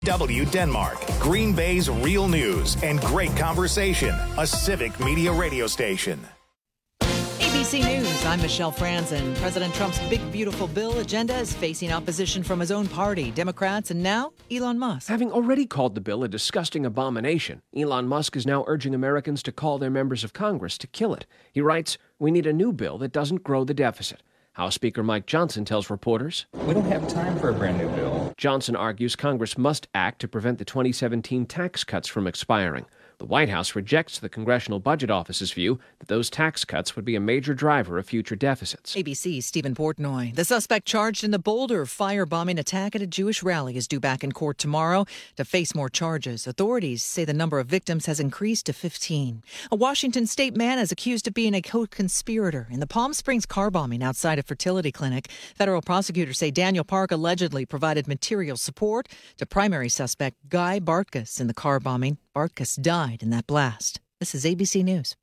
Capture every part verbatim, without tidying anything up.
W Denmark, Green Bay's real news and great conversation. A Civic Media radio station. A B C News, I'm Michelle Franzen. President Trump's big, beautiful bill agenda is facing opposition from his own party, Democrats, and now Elon Musk. Having already called the bill a disgusting abomination, Elon Musk is now urging Americans to call their members of Congress to kill it. He writes, "We need a new bill that doesn't grow the deficit." House Speaker Mike Johnson tells reporters, "We don't have time for a brand new bill." Johnson argues Congress must act to prevent the twenty seventeen tax cuts from expiring. The White House rejects the Congressional Budget Office's view that those tax cuts would be a major driver of future deficits. A B C's Stephen Portnoy. The suspect charged in the Boulder firebombing attack at a Jewish rally is due back in court tomorrow to face more charges. Authorities say the number of victims has increased to fifteen. A Washington state man is accused of being a co-conspirator in the Palm Springs car bombing outside a fertility clinic. Federal prosecutors say Daniel Park allegedly provided material support to primary suspect Guy Bartkus in the car bombing. Bartkus died in that blast. This is A B C News.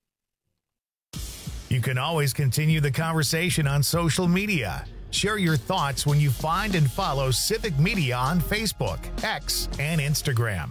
You can always continue the conversation on social media. Share your thoughts when you find and follow Civic Media on Facebook, X, and Instagram.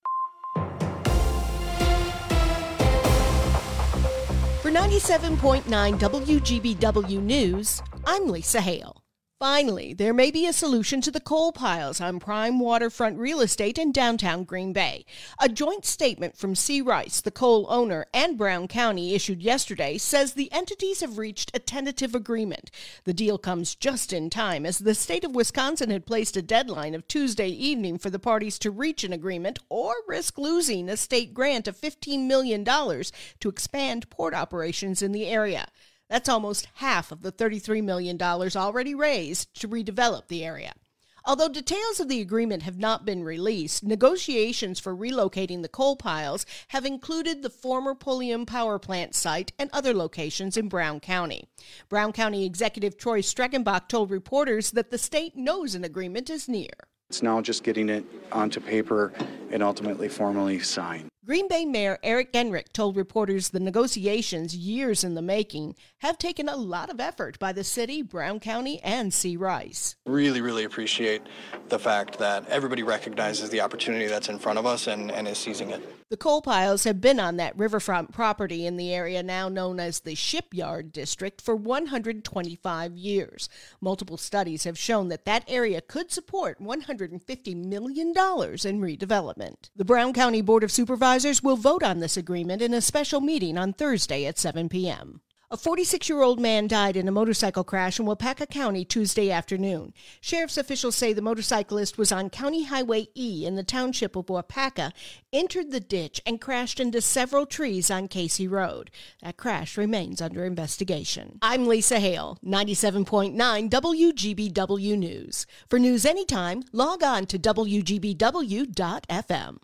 For ninety-seven point nine W G B W News, I'm Lisa Hale. Finally, there may be a solution to the coal piles on prime waterfront real estate in downtown Green Bay. A joint statement from C. Rice, the coal owner, and Brown County issued yesterday says the entities have reached a tentative agreement. The deal comes just in time as the state of Wisconsin had placed a deadline of Tuesday evening for the parties to reach an agreement or risk losing a state grant of fifteen million dollars to expand port operations in the area. That's almost half of the thirty-three million dollars already raised to redevelop the area. Although details of the agreement have not been released, negotiations for relocating the coal piles have included the former Pulliam Power Plant site and other locations in Brown County. Brown County Executive Troy Streckenbach told reporters that the state knows an agreement is near. It's now just getting it onto paper and ultimately formally signed. Green Bay Mayor Eric Genrich told reporters the negotiations, years in the making, have taken a lot of effort by the city, Brown County, and C. Rice. Really, really appreciate the fact that everybody recognizes the opportunity that's in front of us and, and is seizing it. The coal piles have been on that riverfront property in the area now known as the Shipyard District for one hundred twenty-five years. Multiple studies have shown that that area could support one hundred fifty million dollars in redevelopment. The Brown County Board of Supervisors will vote on this agreement in a special meeting on Thursday at seven p.m. A forty-six-year-old man died in a motorcycle crash in Wapaka County Tuesday afternoon. Sheriff's officials say the motorcyclist was on County Highway E in the township of Wapaka, entered the ditch, and crashed into several trees on Casey Road. That crash remains under investigation. I'm Lisa Hale, ninety-seven point nine W G B W News. For news anytime, log on to W G B W dot F M.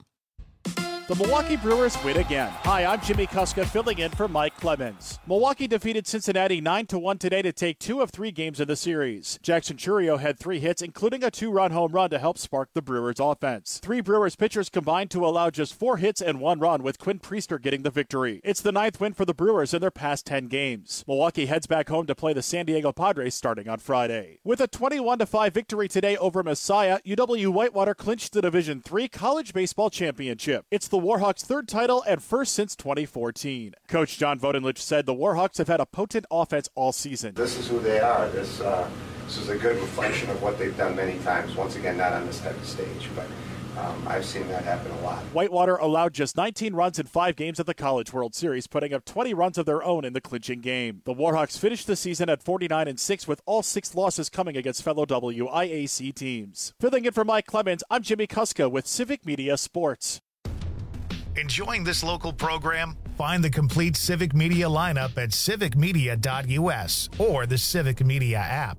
The Milwaukee Brewers win again. Hi, I'm Jimmy Kuska filling in for Mike Clemens. Milwaukee defeated Cincinnati nine to one today to take two of three games in the series. Jackson Chourio had three hits, including a two-run home run to help spark the Brewers' offense. Three Brewers pitchers combined to allow just four hits and one run, with Quinn Priester getting the victory. It's the ninth win for the Brewers in their past ten games. Milwaukee heads back home to play the San Diego Padres starting on Friday. With a twenty-one to five victory today over Messiah, U W Whitewater clinched the Division three College Baseball Championship. It's the Warhawks' third title and first since twenty fourteen. Coach John Vodenlich said the Warhawks have had a potent offense all season. This is who they are. This uh, this is a good reflection of what they've done many times. Once again, not on this type of stage, but um, I've seen that happen a lot. Whitewater allowed just nineteen runs in five games at the College World Series, putting up twenty runs of their own in the clinching game. The Warhawks finished the season at forty-nine and six, with all six losses coming against fellow W I A C teams. Filling in for Mike Clemens, I'm Jimmy Kuska with Civic Media Sports. Enjoying this local program? Find the complete Civic Media lineup at civic media dot U S or the Civic Media app.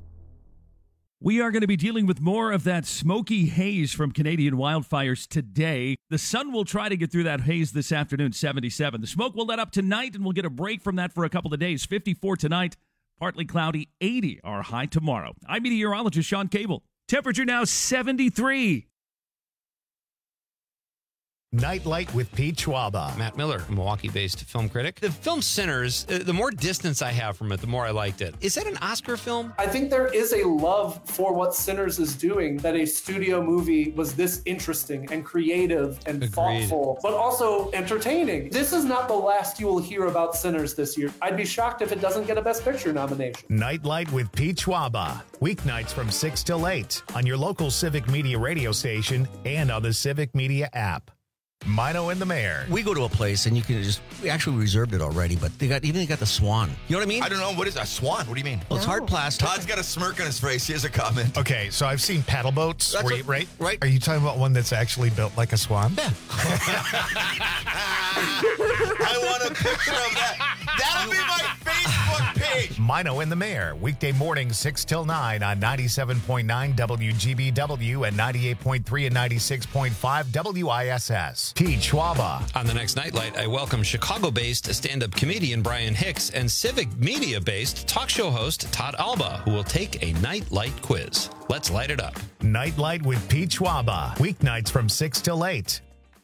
We are going to be dealing with more of that smoky haze from Canadian wildfires today. The sun will try to get through that haze this afternoon, seventy-seven. The smoke will let up tonight, and we'll get a break from that for a couple of days. fifty-four tonight, partly cloudy, eighty our high tomorrow. I'm meteorologist Sean Cable. Temperature now seventy-three. Nightlight with Pete Schwaba. Matt Miller, a Milwaukee-based film critic. The film Sinners, uh, the more distance I have from it, the more I liked it. Is that an Oscar film? I think there is a love for what Sinners is doing, that a studio movie was this interesting and creative and Agreed. thoughtful, but also entertaining. This is not the last you will hear about Sinners this year. I'd be shocked if it doesn't get a Best Picture nomination. Nightlight with Pete Schwaba. Weeknights from six till eight on your local Civic Media radio station and on the Civic Media app. Mino and the Mayor. We go to a place and you can just, we actually reserved it already, but they got, even they got the Swan. You know what I mean? I don't know. What is a Swan? What do you mean? Well, it's no. hard plastic. Todd's got a smirk on his face. Here's a comment. Okay, so I've seen paddle boats, where you, right? Right. Are you talking about one that's actually built like a swan? Yeah. I want a picture of that. That'll be my Facebook page. Mino and the Mayor, weekday morning six till nine on ninety-seven point nine W G B W and ninety-eight point three and ninety-six point five W I S S. Pete Schwaba. On the next Nightlight, I welcome Chicago-based stand-up comedian Brian Hicks and Civic Media-based talk show host Todd Alba, who will take a Nightlight quiz. Let's light it up. Nightlight with Pete Schwaba. Weeknights from six till eight.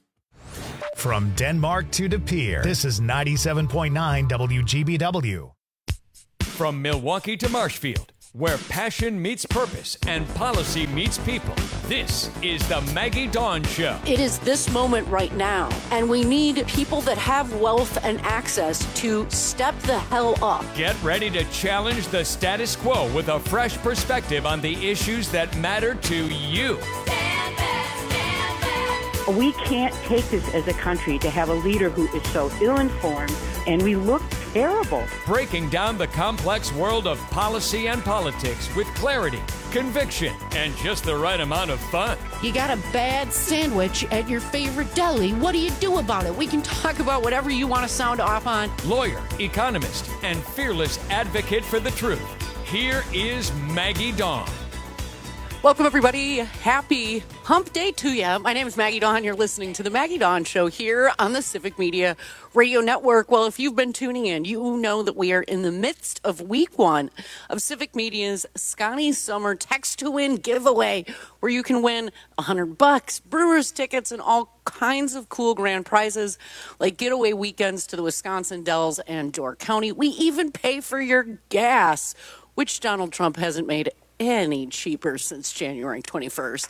From Denmark to De Pere, this is ninety-seven point nine W G B W. From Milwaukee to Marshfield, where passion meets purpose and policy meets people, this is the Maggie Dawn Show. It is this moment right now, and we need people that have wealth and access to step the hell up. Get ready to challenge the status quo with a fresh perspective on the issues that matter to you. Stand back, stand back. We can't take this as a country to have a leader who is so ill-informed, and we look terrible. Breaking down the complex world of policy and politics with clarity, conviction, and just the right amount of fun. You got a bad sandwich at your favorite deli. What do you do about it? We can talk about whatever you want to sound off on. Lawyer, economist, and fearless advocate for the truth. Here is Maggie Dawn. Welcome, everybody. Happy hump day to you. My name is Maggie Dawn. You're listening to the Maggie Dawn Show here on the Civic Media Radio Network. Well, if you've been tuning in, you know that we are in the midst of week one of Civic Media's Scotty Summer Text to Win giveaway, where you can win one hundred bucks, Brewers tickets, and all kinds of cool grand prizes like getaway weekends to the Wisconsin Dells and Door County. We even pay for your gas, which Donald Trump hasn't made any cheaper since January twenty-first.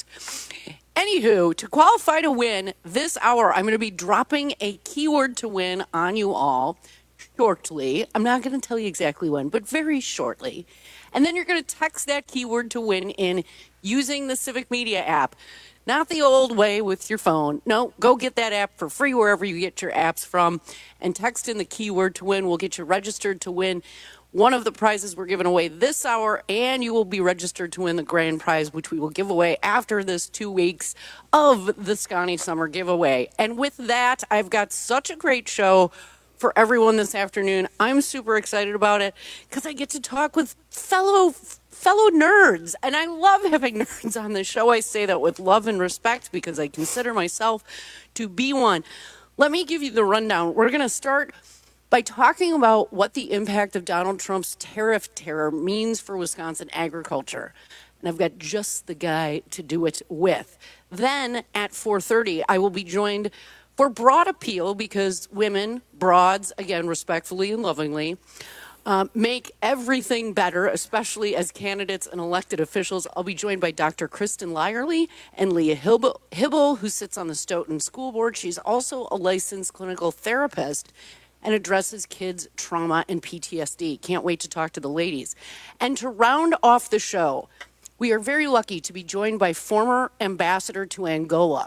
Anywho, to qualify to win this hour, I'm going to be dropping a keyword to win on you all shortly. I'm not going to tell you exactly when, but very shortly. And then you're going to text that keyword to win in using the Civic Media app. Not the old way with your phone. No, go get that app for free wherever you get your apps from and text in the keyword to win. We'll get you registered to win one of the prizes we're giving away this hour, and you will be registered to win the grand prize, which we will give away after this two weeks of the Scotty Summer giveaway. And with that, I've got such a great show for everyone this afternoon. I'm super excited about it because I get to talk with fellow fellow nerds, and I love having nerds on this show. I say that with love and respect because I consider myself to be one. Let me give you the rundown. We're going to start by talking about what the impact of Donald Trump's tariff terror means for Wisconsin agriculture. And I've got just the guy to do it with. Then at four thirty, I will be joined for Broad Appeal because women, broads, again, respectfully and lovingly, uh, make everything better, especially as candidates and elected officials. I'll be joined by Doctor Kristen Lyerly and Leah Hibble, Hibble, who sits on the Stoughton School Board. She's also a licensed clinical therapist and addresses kids' trauma and P T S D. Can't wait to talk to the ladies. And to round off the show, we are very lucky to be joined by former ambassador to Angola,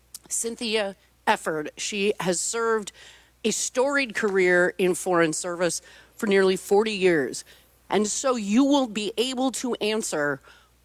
Cynthia Efford. She has served a storied career in foreign service for nearly forty years. And so you will be able to answer,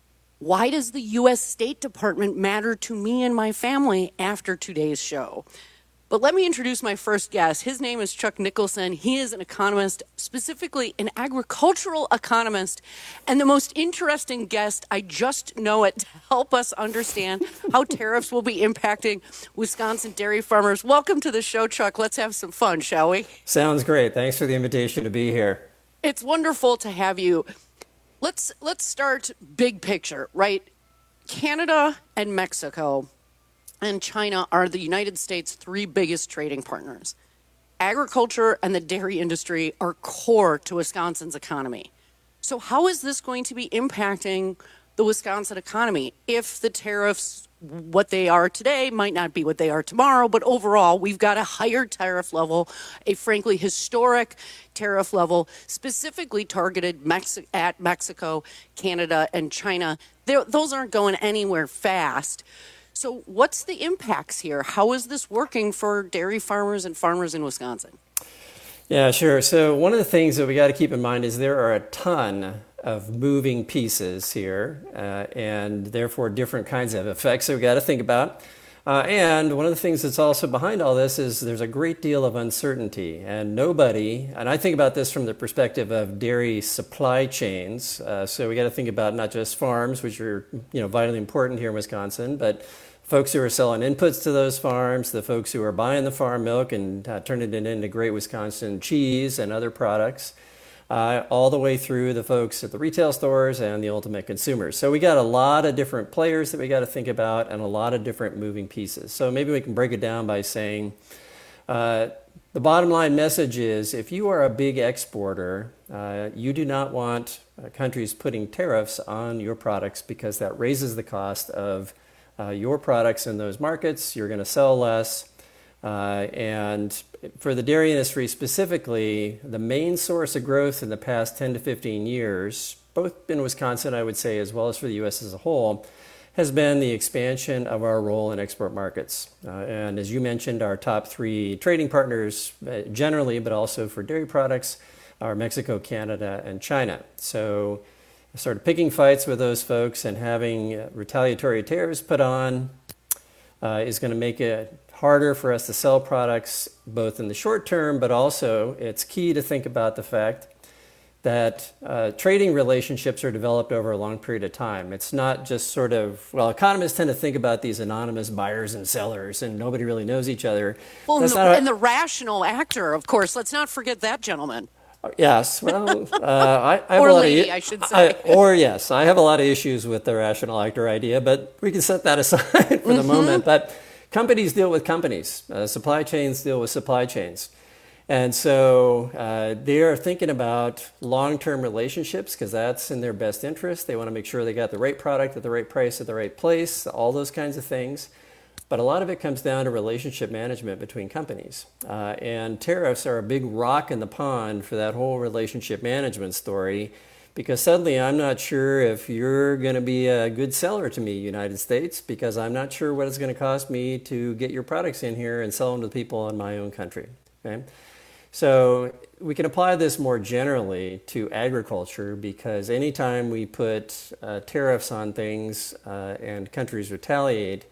why does the U S State Department matter to me and my family after today's show? But let me introduce my first guest. His name is Chuck Nicholson. He is an economist, specifically an agricultural economist, and the most interesting guest. I just know it to help us understand how tariffs will be impacting Wisconsin dairy farmers. Welcome to the show, Chuck. Let's have some fun, shall we? Sounds great. Thanks for the invitation to be here. It's wonderful to have you. Let's let's start big picture, right? Canada and Mexico and China are the United States' three biggest trading partners. Agriculture and the dairy industry are core to Wisconsin's economy. So how is this going to be impacting the Wisconsin economy if the tariffs, what they are today, might not be what they are tomorrow, but overall, we've got a higher tariff level, a frankly historic tariff level, specifically targeted Mexi- at Mexico, Canada, and China. They're, those aren't going anywhere fast. So what's the impacts here? How is this working for dairy farmers and farmers in Wisconsin? Yeah, sure. So one of the things that we got to keep in mind is there are a ton of moving pieces here, uh, and therefore different kinds of effects that we got to think about. Uh, and one of the things that's also behind all this is there's a great deal of uncertainty, and nobody, and I think about this from the perspective of dairy supply chains. Uh, so we got to think about not just farms, which are you know vitally important here in Wisconsin, but folks who are selling inputs to those farms, the folks who are buying the farm milk and uh, turning it into great Wisconsin cheese and other products. Uh, all the way through the folks at the retail stores and the ultimate consumers. So we got a lot of different players that we got to think about and a lot of different moving pieces. So maybe we can break it down by saying uh, the bottom line message is if you are a big exporter, uh, you do not want uh, countries putting tariffs on your products because that raises the cost of uh, your products in those markets. You're going to sell less. Uh, and for the dairy industry specifically, the main source of growth in the past ten to fifteen years, both in Wisconsin, I would say, as well as for the U S as a whole, has been the expansion of our role in export markets. Uh, and as you mentioned, our top three trading partners uh, generally, but also for dairy products, are Mexico, Canada, and China. So sort of picking fights with those folks and having uh, retaliatory tariffs put on uh, is going to make it harder for us to sell products both in the short term, but also it's key to think about the fact that uh, trading relationships are developed over a long period of time. It's not just sort of, well, economists tend to think about these anonymous buyers and sellers and nobody really knows each other. Well, and the, not, and the rational actor, of course, let's not forget that gentleman. Yes, well, uh, I, I have or a lot lady, of, I should say. I, or yes, I have a lot of issues with the rational actor idea, but we can set that aside for the Mm-hmm. moment. But companies deal with companies. Uh, supply chains deal with supply chains. And so uh, they are thinking about long-term relationships because that's in their best interest. They want to make sure they got the right product at the right price at the right place, all those kinds of things. But a lot of it comes down to relationship management between companies. Uh, and tariffs are a big rock in the pond for that whole relationship management story, because suddenly I'm not sure if you're going to be a good seller to me, United States, because I'm not sure what it's going to cost me to get your products in here and sell them to people in my own country. Okay? So we can apply this more generally to agriculture, because anytime we put uh, tariffs on things uh, and countries retaliate,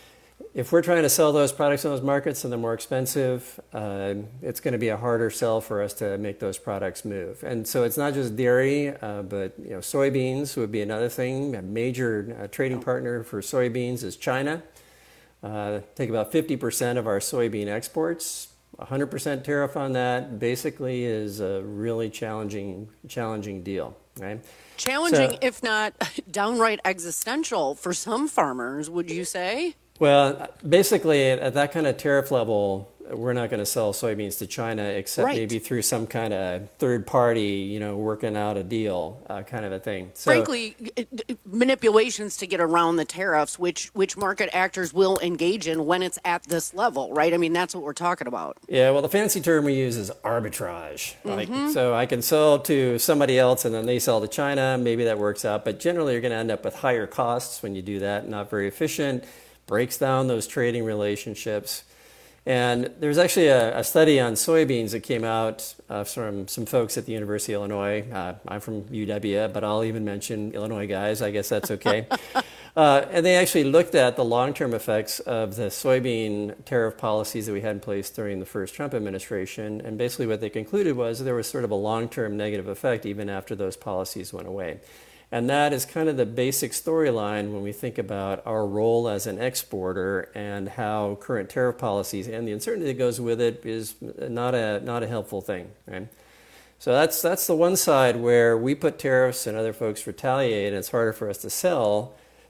if we're trying to sell those products in those markets and they're more expensive, uh, it's going to be a harder sell for us to make those products move. And so it's not just dairy, uh, but you know, soybeans would be another thing. A major uh, trading partner for soybeans is China. Uh, take about fifty percent of our soybean exports. one hundred percent tariff on that basically is a really challenging, challenging deal, right? Challenging, So- if not downright existential for some farmers, would you say? Well, basically, at that kind of tariff level, we're not going to sell soybeans to China except Right. maybe through some kind of third party, you know, working out a deal uh, kind of a thing. So, Frankly, it- it- manipulations to get around the tariffs, which which market actors will engage in when it's at this level, right? I mean, that's what we're talking about. yeah, well, the fancy term we use is arbitrage. Like, Mhm. so I can sell to somebody else and then they sell to China. Maybe that works out. But generally, you're going to end up with higher costs when you do that, not very efficient, breaks down those trading relationships. And there's actually a, a study on soybeans that came out uh, from some folks at the University of Illinois. Uh, I'm from U W, but I'll even mention Illinois guys. I guess that's okay. uh, and they actually looked at the long-term effects of the soybean tariff policies that we had in place during the first Trump administration. And basically what they concluded was there was sort of a long-term negative effect even after those policies went away. And that is kind of the basic storyline when we think about our role as an exporter and how current tariff policies and the uncertainty that goes with it is not a not a helpful thing, right? So that's that's the one side where we put tariffs and other folks retaliate and it's harder for us to sell.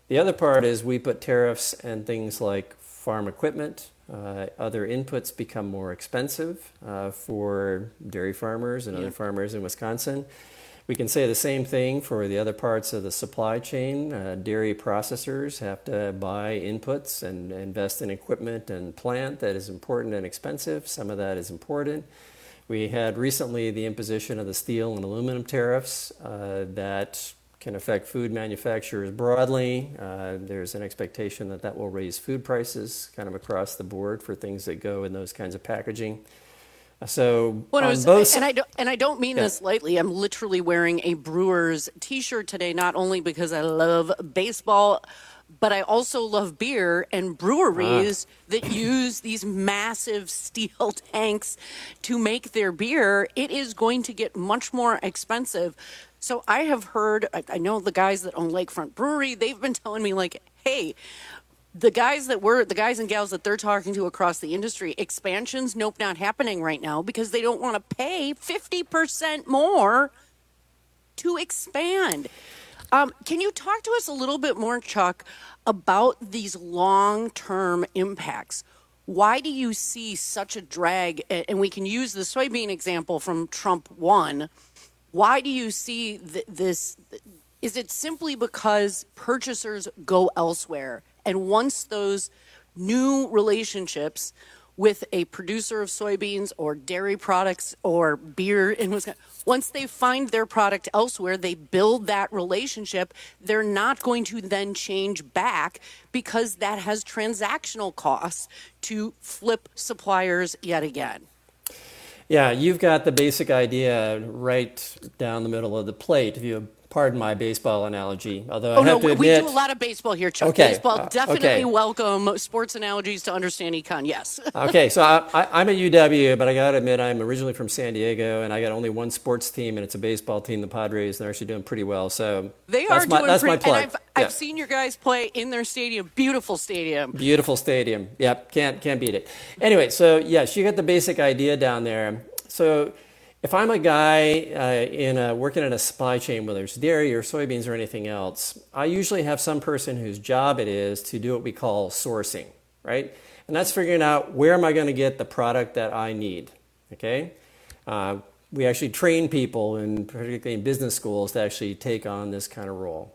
The other part is we put tariffs and things like farm equipment. Uh, other inputs become more expensive uh, for dairy farmers and yeah. other farmers in Wisconsin. We can say the same thing for the other parts of the supply chain. Uh, dairy processors have to buy inputs and invest in equipment and plant that is important and expensive. Some of that is imported. We had recently the imposition of the steel and aluminum tariffs uh, that can affect food manufacturers broadly. Uh, there's an expectation that that will raise food prices kind of across the board for things that go in those kinds of packaging. So well, on was, both, and I don't, and I don't mean yeah. this lightly. I'm literally wearing a Brewers T-shirt today, not only because I love baseball, but I also love beer and breweries ah. that use these massive steel tanks to make their beer. It is going to get much more expensive. So I have heard, I know the guys that own Lakefront Brewery, they've been telling me like, hey, the guys that we're, the guys and gals that they're talking to across the industry, expansions, nope, not happening right now because they don't want to pay fifty percent more to expand. Um, can you talk to us a little bit more, Chuck, about these long-term impacts? Why do you see such a drag? And we can use the soybean example from Trump one. Why do you see th- this? Is it simply because purchasers go elsewhere? And once those new relationships with a producer of soybeans or dairy products or beer in Wisconsin, once they find their product elsewhere, they build that relationship. They're not going to then change back because that has transactional costs to flip suppliers yet again. Yeah, you've got the basic idea right down the middle of the plate. If you pardon my baseball analogy, although oh, I have no, to admit, we do a lot of baseball here, Chuck. Okay, Baseball uh, definitely okay. welcome sports analogies to understand econ. Yes. Okay, so I, I, I'm at U W, but I got to admit I'm originally from San Diego, and I got only one sports team, and it's a baseball team, the Padres, and they're actually doing pretty well. So they that's are my, doing that's pretty. my plug. And I've yeah. I've seen your guys play in their stadium. Beautiful stadium. Beautiful stadium. Yep, can't can't beat it. Anyway, so yes, you got the basic idea down there. So if I'm a guy uh, in a, working in a supply chain, whether it's dairy or soybeans or anything else, I usually have some person whose job it is to do what we call sourcing, right? And that's figuring out where am I going to get the product that I need, okay? Uh, we actually train people, in, particularly in business schools, to actually take on this kind of role.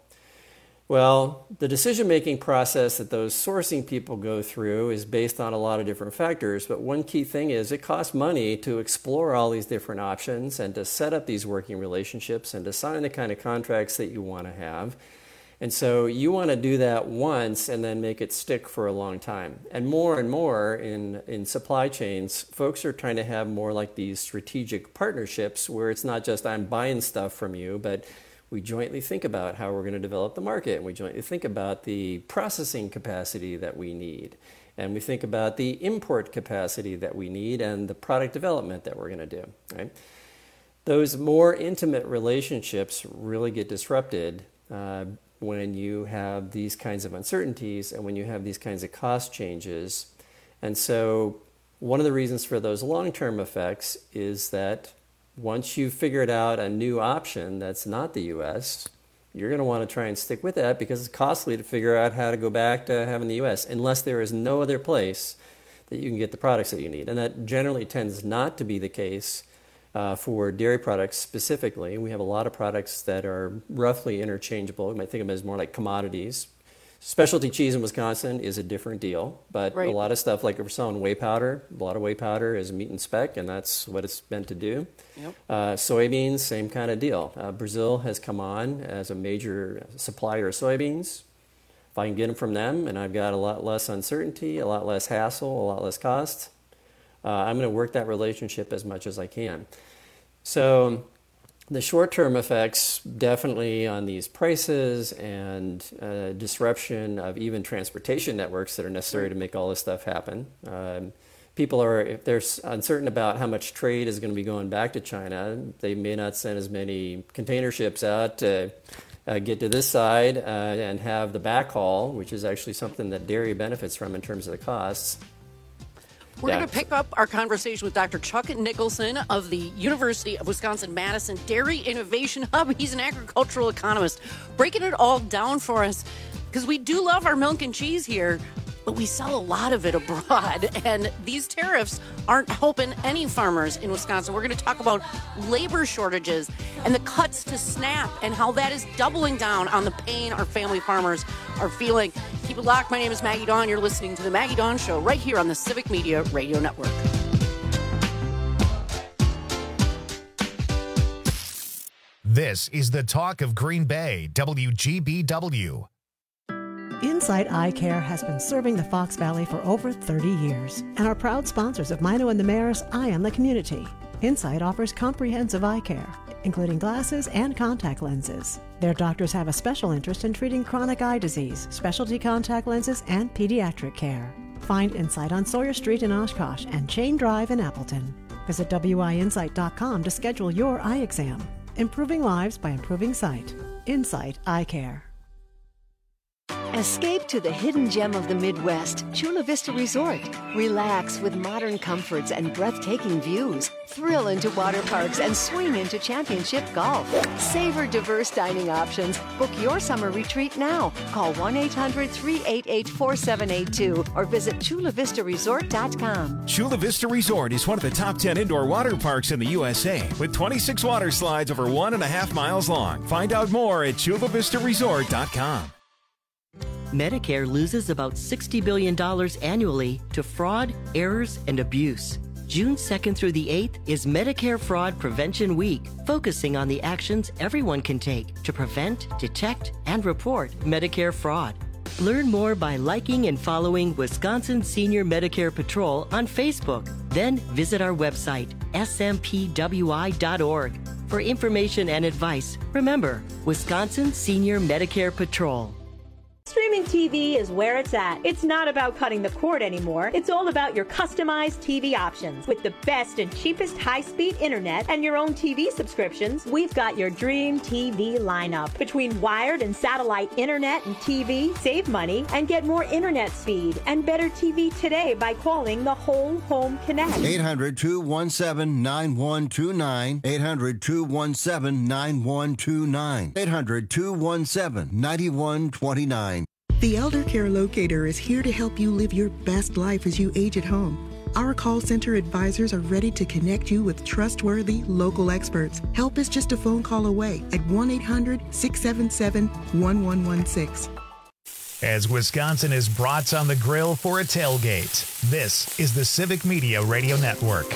Well, the decision-making process that those sourcing people go through is based on a lot of different factors, but one key thing is it costs money to explore all these different options and to set up these working relationships and to sign the kind of contracts that you want to have. And so you want to do that once and then make it stick for a long time. And more and more in, in supply chains, folks are trying to have more like these strategic partnerships where it's not just I'm buying stuff from you, but we jointly think about how we're going to develop the market, and we jointly think about the processing capacity that we need, and we think about the import capacity that we need and the product development that we're going to do, right? Those more intimate relationships really get disrupted uh, when you have these kinds of uncertainties and when you have these kinds of cost changes. And so one of the reasons for those long-term effects is that once you've figured out a new option that's not the U S, you're going to want to try and stick with that because it's costly to figure out how to go back to having the U S unless there is no other place that you can get the products that you need. And that generally tends not to be the case uh, for dairy products specifically. We have a lot of products that are roughly interchangeable. You might think of them as more like commodities. Specialty cheese in Wisconsin is a different deal, but right. a lot of stuff like we're selling whey powder, a lot of whey powder is meat and spec, and that's what it's meant to do. Yep. Uh, soybeans, same kind of deal. Uh, Brazil has come on as a major supplier of soybeans. If I can get them from them and I've got a lot less uncertainty, a lot less hassle, a lot less cost, uh, I'm going to work that relationship as much as I can. So the short-term effects definitely on these prices and uh, disruption of even transportation networks that are necessary to make all this stuff happen. Um, people are, if they're uncertain about how much trade is going to be going back to China, they may not send as many container ships out to uh, get to this side uh, and have the backhaul, which is actually something that dairy benefits from in terms of the costs. We're Yeah. going to pick up our conversation with Doctor Chuck Nicholson of the University of Wisconsin-Madison Dairy Innovation Hub. He's an agricultural economist, breaking it all down for us. because we do love our milk and cheese here, but we sell a lot of it abroad, and these tariffs aren't helping any farmers in Wisconsin. We're going to talk about labor shortages and the cuts to SNAP and how that is doubling down on the pain our family farmers are feeling. Keep it locked. My name is Maggie Dawn. You're listening to The Maggie Dawn Show right here on the Civic Media Radio Network. This is the talk of Green Bay, W G B W. Insight Eye Care has been serving the Fox Valley for over thirty years and are proud sponsors of Mino and the Mayor's Eye on the Community. Insight offers comprehensive eye care, including glasses and contact lenses. Their doctors have a special interest in treating chronic eye disease, specialty contact lenses, and pediatric care. Find Insight on Sawyer Street in Oshkosh and Chain Drive in Appleton. Visit W I insight dot com to schedule your eye exam. Improving lives by improving sight. Insight Eye Care. Escape to the hidden gem of the Midwest, Chula Vista Resort. Relax with modern comforts and breathtaking views. Thrill into water parks and swing into championship golf. Savor diverse dining options. Book your summer retreat now. Call one eight hundred, three eight eight, four seven eight two or visit chula vista resort dot com. Chula Vista Resort is one of the top ten indoor water parks in the U S A with twenty-six water slides over one and a half miles long. Find out more at chula vista resort dot com. Medicare loses about sixty billion dollars annually to fraud, errors, and abuse. June second through the eighth is Medicare Fraud Prevention Week, focusing on the actions everyone can take to prevent, detect, and report Medicare fraud. Learn more by liking and following Wisconsin Senior Medicare Patrol on Facebook. Then visit our website, S M P W I dot org. For information and advice, remember, Wisconsin Senior Medicare Patrol. Streaming T V is where it's at. It's not about cutting the cord anymore. It's all about your customized T V options. With the best and cheapest high-speed internet and your own T V subscriptions, we've got your dream T V lineup. Between wired and satellite internet and T V, save money and get more internet speed and better T V today by calling the Whole Home Connect. eight hundred, two one seven, nine one two nine. eight hundred, two one seven, nine one two nine. eight hundred, two one seven, nine one two nine. The Elder Care Locator is here to help you live your best life as you age at home. Our call center advisors are ready to connect you with trustworthy local experts. Help is just a phone call away at one eight hundred, six seven seven, one one one six. As Wisconsin is brats on the grill for a tailgate, this is the Civic Media Radio Network.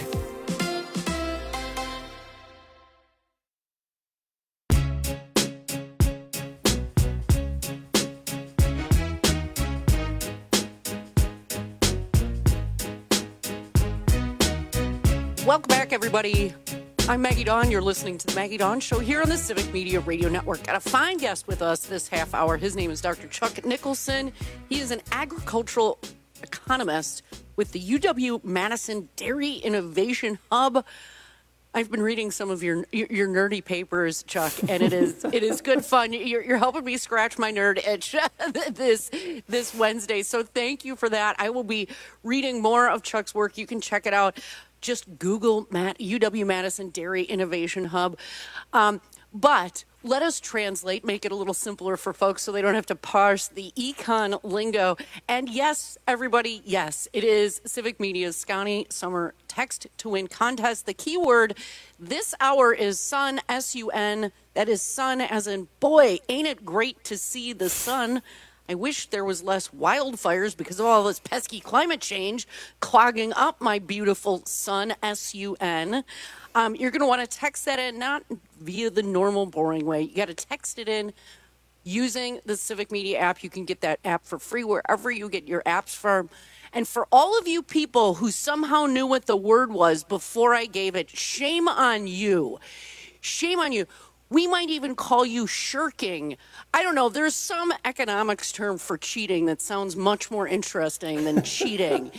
Welcome back, everybody. I'm Maggie Dawn. You're listening to the Maggie Dawn Show here on the Civic Media Radio Network. Got a fine guest with us this half hour. His name is Doctor Chuck Nicholson. He is an agricultural economist with the U W-Madison Dairy Innovation Hub. I've been reading some of your your, your nerdy papers, Chuck, and it is it is good fun. You're, you're helping me scratch my nerd itch this this Wednesday. So thank you for that. I will be reading more of Chuck's work. You can check it out. Just Google Matt, U W-Madison Dairy Innovation Hub. Um, but let us translate, make it a little simpler for folks so they don't have to parse the econ lingo. And yes, everybody, yes, it is Civic Media's Scouty Summer Text to Win contest. The key word this hour is sun, S U N. That is sun as in, boy, ain't it great to see the sun. I wish there was less wildfires because of all this pesky climate change clogging up my beautiful sun, S U N. Um, you're going to want to text that in, not via the normal, boring way. You got to text it in using the Civic Media app. You can get that app for free wherever you get your apps from. And for all of you people who somehow knew what the word was before I gave it, shame on you. Shame on you. We might even call you shirking. I don't know. There's some economics term for cheating that sounds much more interesting than cheating.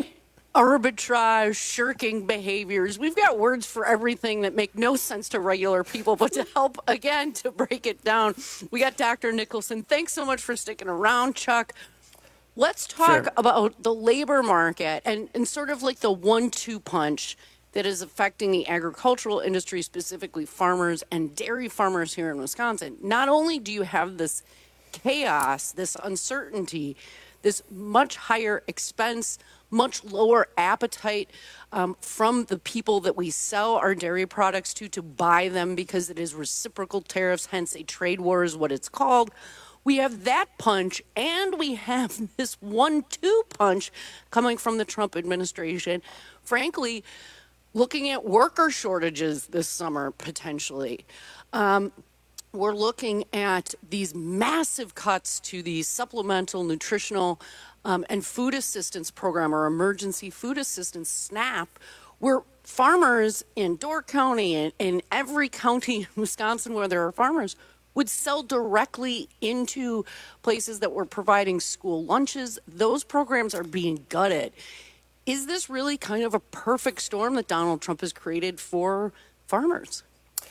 Arbitrage, shirking behaviors. We've got words for everything that make no sense to regular people. But to help, again, to break it down, we got Doctor Nicholson. Thanks so much for sticking around, Chuck. Let's talk sure. about the labor market and, and sort of like the one two punch that is affecting the agricultural industry, specifically farmers and dairy farmers here in Wisconsin. Not only do you have this chaos, this uncertainty, this much higher expense, much lower appetite um, from the people that we sell our dairy products to to buy them because it is reciprocal tariffs, hence a trade war is what it's called. We have that punch, and we have this one two punch coming from the Trump administration. Frankly, looking at worker shortages this summer, potentially. Um, we're looking at these massive cuts to the supplemental nutritional um, and food assistance program, or emergency food assistance, SNAP, where farmers in Door County and in every county in Wisconsin where there are farmers would sell directly into places that were providing school lunches. Those programs are being gutted. Is this really kind of a perfect storm that Donald Trump has created for farmers?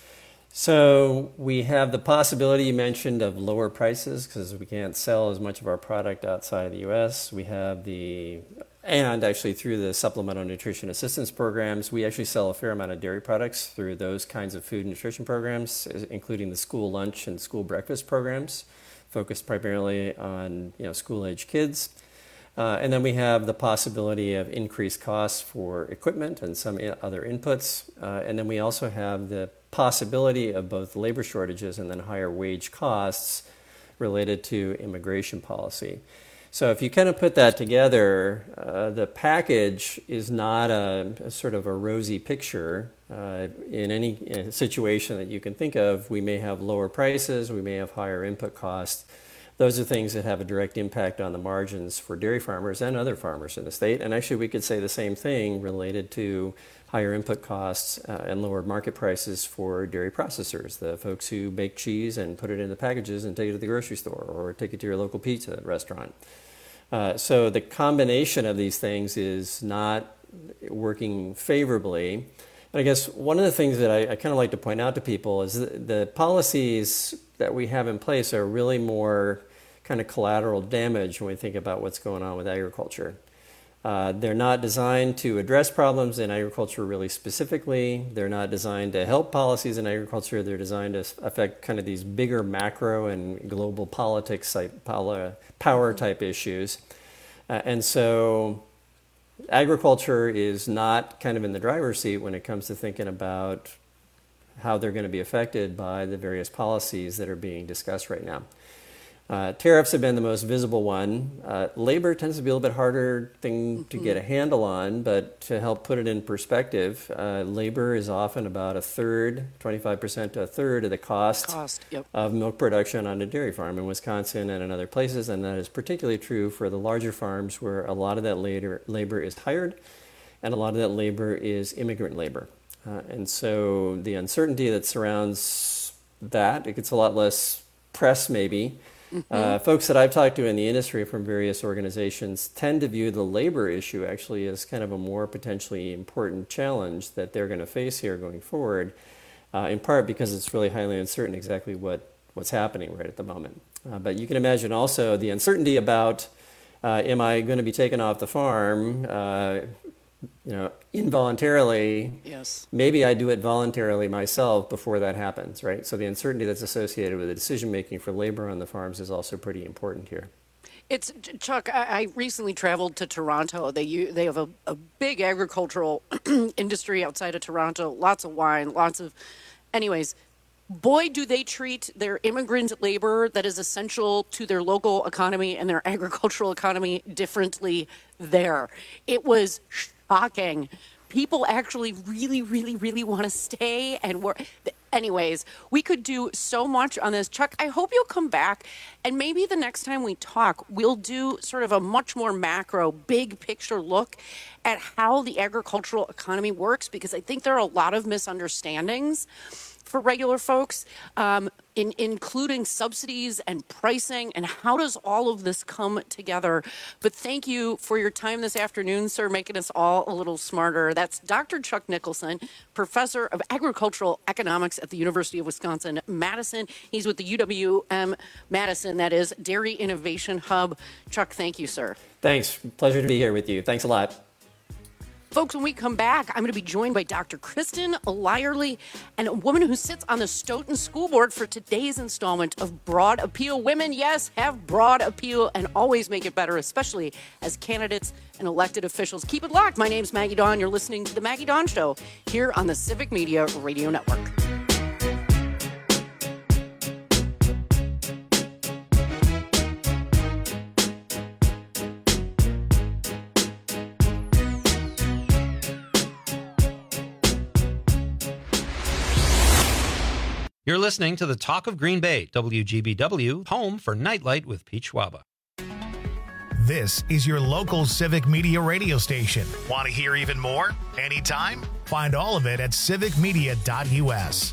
So we have the possibility you mentioned of lower prices because we can't sell as much of our product outside of the U S. We have the, and actually through the supplemental nutrition assistance programs, we actually sell a fair amount of dairy products through those kinds of food and nutrition programs, including the school lunch and school breakfast programs, focused primarily on, you know, school-age kids. Uh, and then we have the possibility of increased costs for equipment and some other inputs. Uh, and then we also have the possibility of both labor shortages and then higher wage costs related to immigration policy. So if you kind of put that together, uh, the package is not a, a sort of a rosy picture. Uh, in any uh, situation that you can think of, we may have lower prices, we may have higher input costs. Those are things that have a direct impact on the margins for dairy farmers and other farmers in the state. And actually, we could say the same thing related to higher input costs uh, and lower market prices for dairy processors, the folks who make cheese and put it in the packages and take it to the grocery store or take it to your local pizza restaurant. Uh, so the combination of these things is not working favorably. And I guess one of the things that I, I kind of like to point out to people is that the policies that we have in place are really more kind of collateral damage when we think about what's going on with agriculture. Uh, they're not designed to address problems in agriculture really specifically. They're not designed to help policies in agriculture. They're designed to affect kind of these bigger macro and global politics type, power type issues. Uh, and so agriculture is not kind of in the driver's seat when it comes to thinking about how they're going to be affected by the various policies that are being discussed right now. Uh, tariffs have been the most visible one. Uh, labor tends to be a little bit harder thing to get a handle on, but to help put it in perspective, uh, labor is often about a third, twenty-five percent to a third of the cost, cost yep. of milk production on a dairy farm in Wisconsin and in other places, and that is particularly true for the larger farms where a lot of that labor, labor is hired and a lot of that labor is immigrant labor. Uh, and so the uncertainty that surrounds that, it gets a lot less press maybe. Mm-hmm. Uh, folks that I've talked to in the industry from various organizations tend to view the labor issue actually as kind of a more potentially important challenge that they're going to face here going forward, uh, in part because it's really highly uncertain exactly what, what's happening right at the moment. Uh, but you can imagine also the uncertainty about, uh, am I going to be taken off the farm, uh, you know, involuntarily? Yes. Maybe I do it voluntarily myself before that happens, right? So the uncertainty that's associated with the decision making for labor on the farms is also pretty important here. It's Chuck. I, I recently traveled to Toronto. They they have a, a big agricultural industry outside of Toronto. Lots of wine, lots of, anyways. Boy, do they treat their immigrant labor that is essential to their local economy and their agricultural economy differently there. It was shocking. People actually really, really, really want to stay and work. Anyways, we could do so much on this. Chuck, I hope you'll come back, and maybe the next time we talk, we'll do sort of a much more macro, big picture look at how the agricultural economy works, because I think there are a lot of misunderstandings for regular folks, um, in, including subsidies and pricing, and how does all of this come together? But thank you for your time this afternoon, sir, making us all a little smarter. That's Doctor Chuck Nicholson, professor of agricultural economics at the University of Wisconsin-Madison. He's with the U W M Madison, that is Dairy Innovation Hub. Chuck, thank you, sir. Thanks. Pleasure to be here with you. Thanks a lot. Folks, when we come back, I'm going to be joined by Doctor Kristen Lyerly and a woman who sits on the Stoughton School Board for today's installment of Broad Appeal. Women, yes, have broad appeal and always make it better, especially as candidates and elected officials. Keep it locked. My name's Maggie Dawn. You're listening to The Maggie Dawn Show here on the Civic Media Radio Network. You're listening to the Talk of Green Bay, W G B W, home for Nightlight with Pete Schwaba. This is your local Civic Media radio station. Want to hear even more? Anytime? Find all of it at civic media dot u s.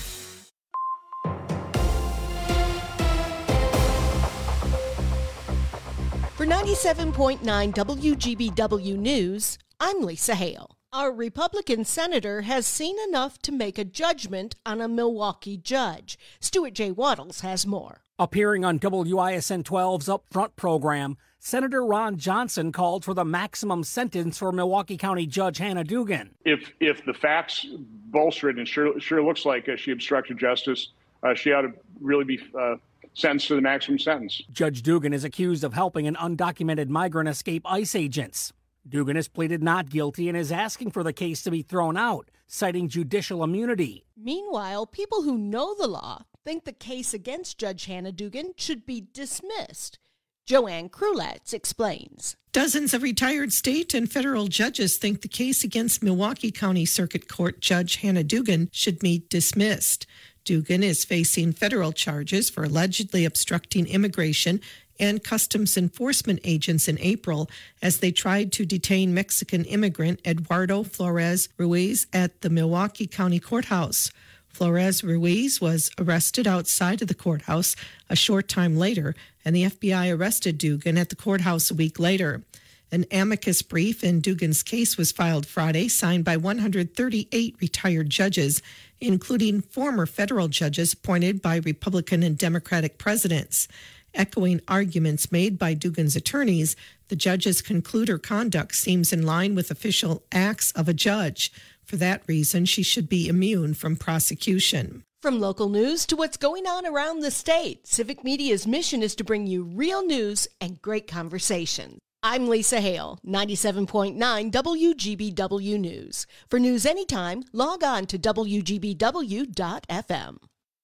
For ninety-seven point nine W G B W News, I'm Lisa Hale. Our Republican senator has seen enough to make a judgment on a Milwaukee judge. Stuart J. Waddles has more. Appearing on W I S N twelve's Upfront program, Senator Ron Johnson called for the maximum sentence for Milwaukee County Judge Hannah Dugan. If if the facts bolster it, and sure sure looks like uh, she obstructed justice, uh, she ought to really be uh, sentenced to the maximum sentence. Judge Dugan is accused of helping an undocumented migrant escape ICE agents. Dugan has pleaded not guilty and is asking for the case to be thrown out, citing judicial immunity. Meanwhile, people who know the law think the case against Judge Hannah Dugan should be dismissed. Joanne Krulatz explains. Dozens of retired state and federal judges think the case against Milwaukee County Circuit Court Judge Hannah Dugan should be dismissed. Dugan is facing federal charges for allegedly obstructing immigration and customs enforcement agents in April as they tried to detain Mexican immigrant Eduardo Flores Ruiz at the Milwaukee County Courthouse. Flores Ruiz was arrested outside of the courthouse a short time later, and the F B I arrested Dugan at the courthouse a week later. An amicus brief in Dugan's case was filed Friday, signed by one hundred thirty-eight retired judges, including former federal judges appointed by Republican and Democratic presidents. Echoing arguments made by Dugan's attorneys, the judges conclude her conduct seems in line with official acts of a judge. For that reason, she should be immune from prosecution. From local news to what's going on around the state, Civic Media's mission is to bring you real news and great conversation. I'm Lisa Hale, ninety-seven point nine W G B W News. For news anytime, log on to W G B W dot F M.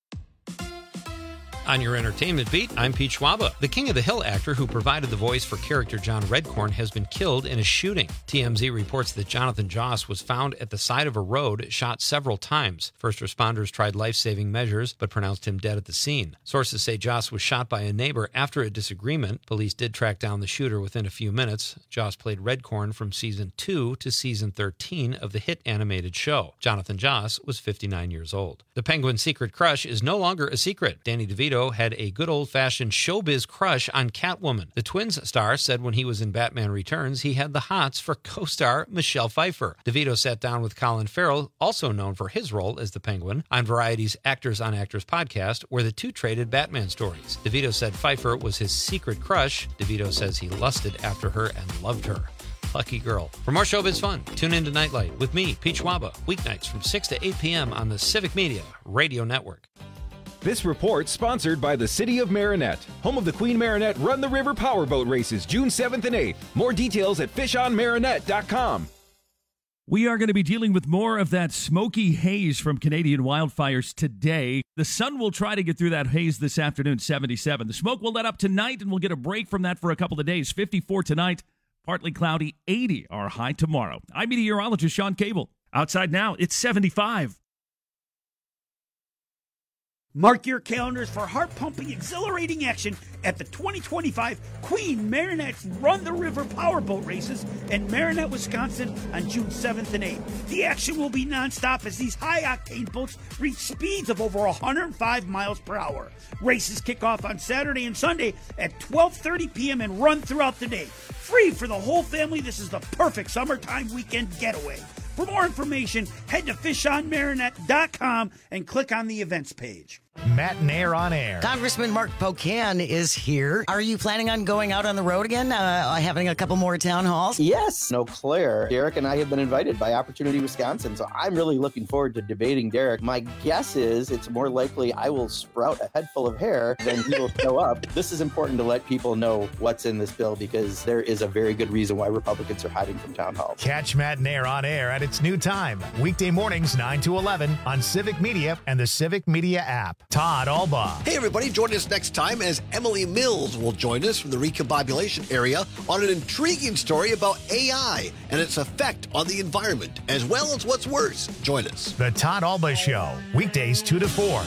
On your entertainment beat, I'm Pete Schwaba. The King of the Hill actor who provided the voice for character John Redcorn has been killed in a shooting. T M Z reports that Jonathan Joss was found at the side of a road, shot several times. First responders tried life-saving measures, but pronounced him dead at the scene. Sources say Joss was shot by a neighbor after a disagreement. Police did track down the shooter within a few minutes. Joss played Redcorn from season two to season thirteen of the hit animated show. Jonathan Joss was fifty-nine years old. The Penguin's secret crush is no longer a secret. Danny DeVito had a good old-fashioned showbiz crush on Catwoman. The Twins star said when he was in Batman Returns, he had the hots for co-star Michelle Pfeiffer. DeVito sat down with Colin Farrell, also known for his role as the Penguin, on Variety's Actors on Actors podcast, where the two traded Batman stories. DeVito said Pfeiffer was his secret crush. DeVito says he lusted after her and loved her. Lucky girl. For more showbiz fun, tune in to Nightlight with me, Pete Schwaba, weeknights from six to eight p.m. on the Civic Media Radio Network. This report sponsored by the City of Marinette, home of the Queen Marinette Run the River Powerboat Races, June seventh and eighth. More details at fish on marinette dot com. We are going to be dealing with more of that smoky haze from Canadian wildfires today. The sun will try to get through that haze this afternoon, seventy-seven. The smoke will let up tonight, and we'll get a break from that for a couple of days. fifty-four tonight, partly cloudy, eighty our high tomorrow. I'm meteorologist Sean Cable. Outside now, it's seventy-five. Mark your calendars for heart-pumping, exhilarating action at the twenty twenty-five Queen Marinette's Run the River Powerboat Races in Marinette, Wisconsin on June seventh and eighth. The action will be nonstop as these high-octane boats reach speeds of over one hundred five miles per hour. Races kick off on Saturday and Sunday at twelve thirty p.m. and run throughout the day. Free for the whole family, this is the perfect summertime weekend getaway. For more information, head to fish on marinette dot com and click on the events page. Matt Nair on air. Congressman Mark Pocan is here. Are you planning on going out on the road again, uh, having a couple more town halls? Yes. No, Claire. Derek and I have been invited by Opportunity Wisconsin, so I'm really looking forward to debating Derek. My guess is it's more likely I will sprout a head full of hair than he will show up. This is important to let people know what's in this bill because there is a very good reason why Republicans are hiding from town halls. Catch Matt Nair on air at its new time, weekday mornings nine to eleven on Civic Media and the Civic Media app. Todd Alba. Hey, everybody, join us next time as Emily Mills will join us from the recombobulation area on an intriguing story about A I and its effect on the environment, as well as what's worse. Join us. The Todd Alba Show, weekdays two to four.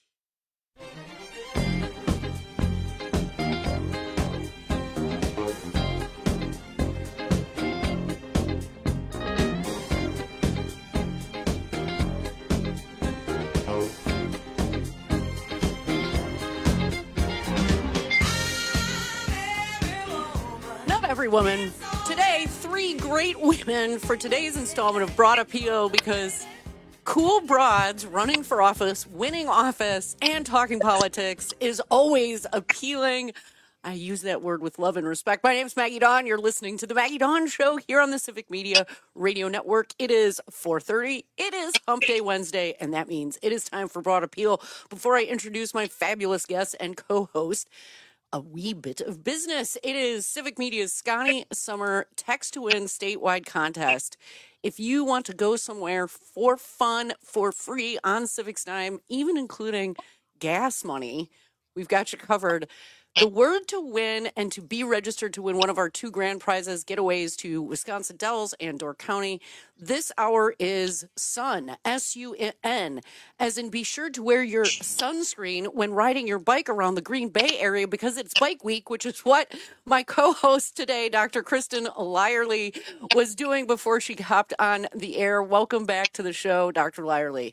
Every woman. Today, three great women for today's installment of Broad Appeal because cool broads running for office, winning office, and talking politics is always appealing. I use that word with love and respect. My name is Maggie Dawn. You're listening to The Maggie Dawn Show here on the Civic Media Radio Network. It is four thirty. It is Hump Day Wednesday, and that means it is time for Broad Appeal. Before I introduce my fabulous guest and co-host, a wee bit of business. It is Civic Media's Scotty Summer Text to Win statewide contest. If you want to go somewhere for fun, for free, on Civic's dime, even including gas money, we've got you covered. The word to win and to be registered to win one of our two grand prizes, getaways to Wisconsin Dells and Door County, this hour is SUN, S U N, as in be sure to wear your sunscreen when riding your bike around the Green Bay area because it's Bike Week, which is what my co-host today, Doctor Kristen Lyerly, was doing before she hopped on the air. Welcome back to the show, Doctor Lyerly.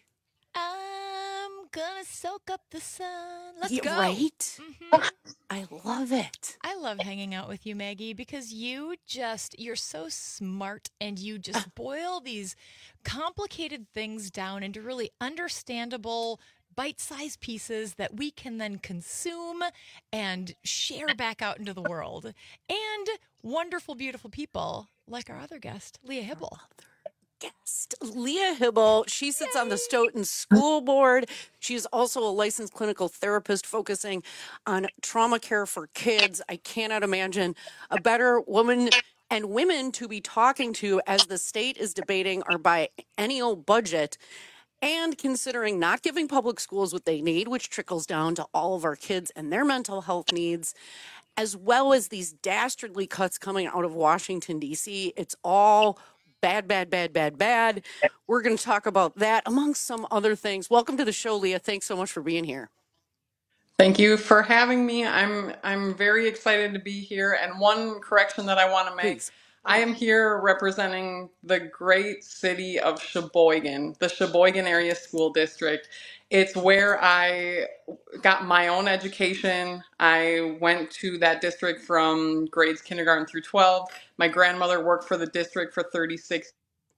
I'm gonna soak up the sun. Let's Yeah, go. right? Mhm. I love it. I love hanging out with you, Maggie, because you just, you're so smart and you just boil these complicated things down into really understandable bite-sized pieces that we can then consume and share back out into the world. And wonderful, beautiful people like our other guest, Leah Hibble. Guest Leah Hibble. She sits Yay. on the Stoughton School Board. She is also a licensed clinical therapist focusing on trauma care for kids. I cannot imagine a better woman and women to be talking to as the state is debating our biennial budget and considering not giving public schools what they need, which trickles down to all of our kids and their mental health needs, as well as these dastardly cuts coming out of Washington, D C. It's all Bad, bad, bad, bad, bad. We're going to talk about that amongst some other things. Welcome to the show, Leah. Thanks so much for being here. Thank you for having me. I'm I'm very excited to be here. And one correction that I want to make. Please. I am here representing the great city of Sheboygan, the Sheboygan Area School District. It's where I got my own education. I went to that district from grades kindergarten through twelve. My grandmother worked for the district for thirty-six.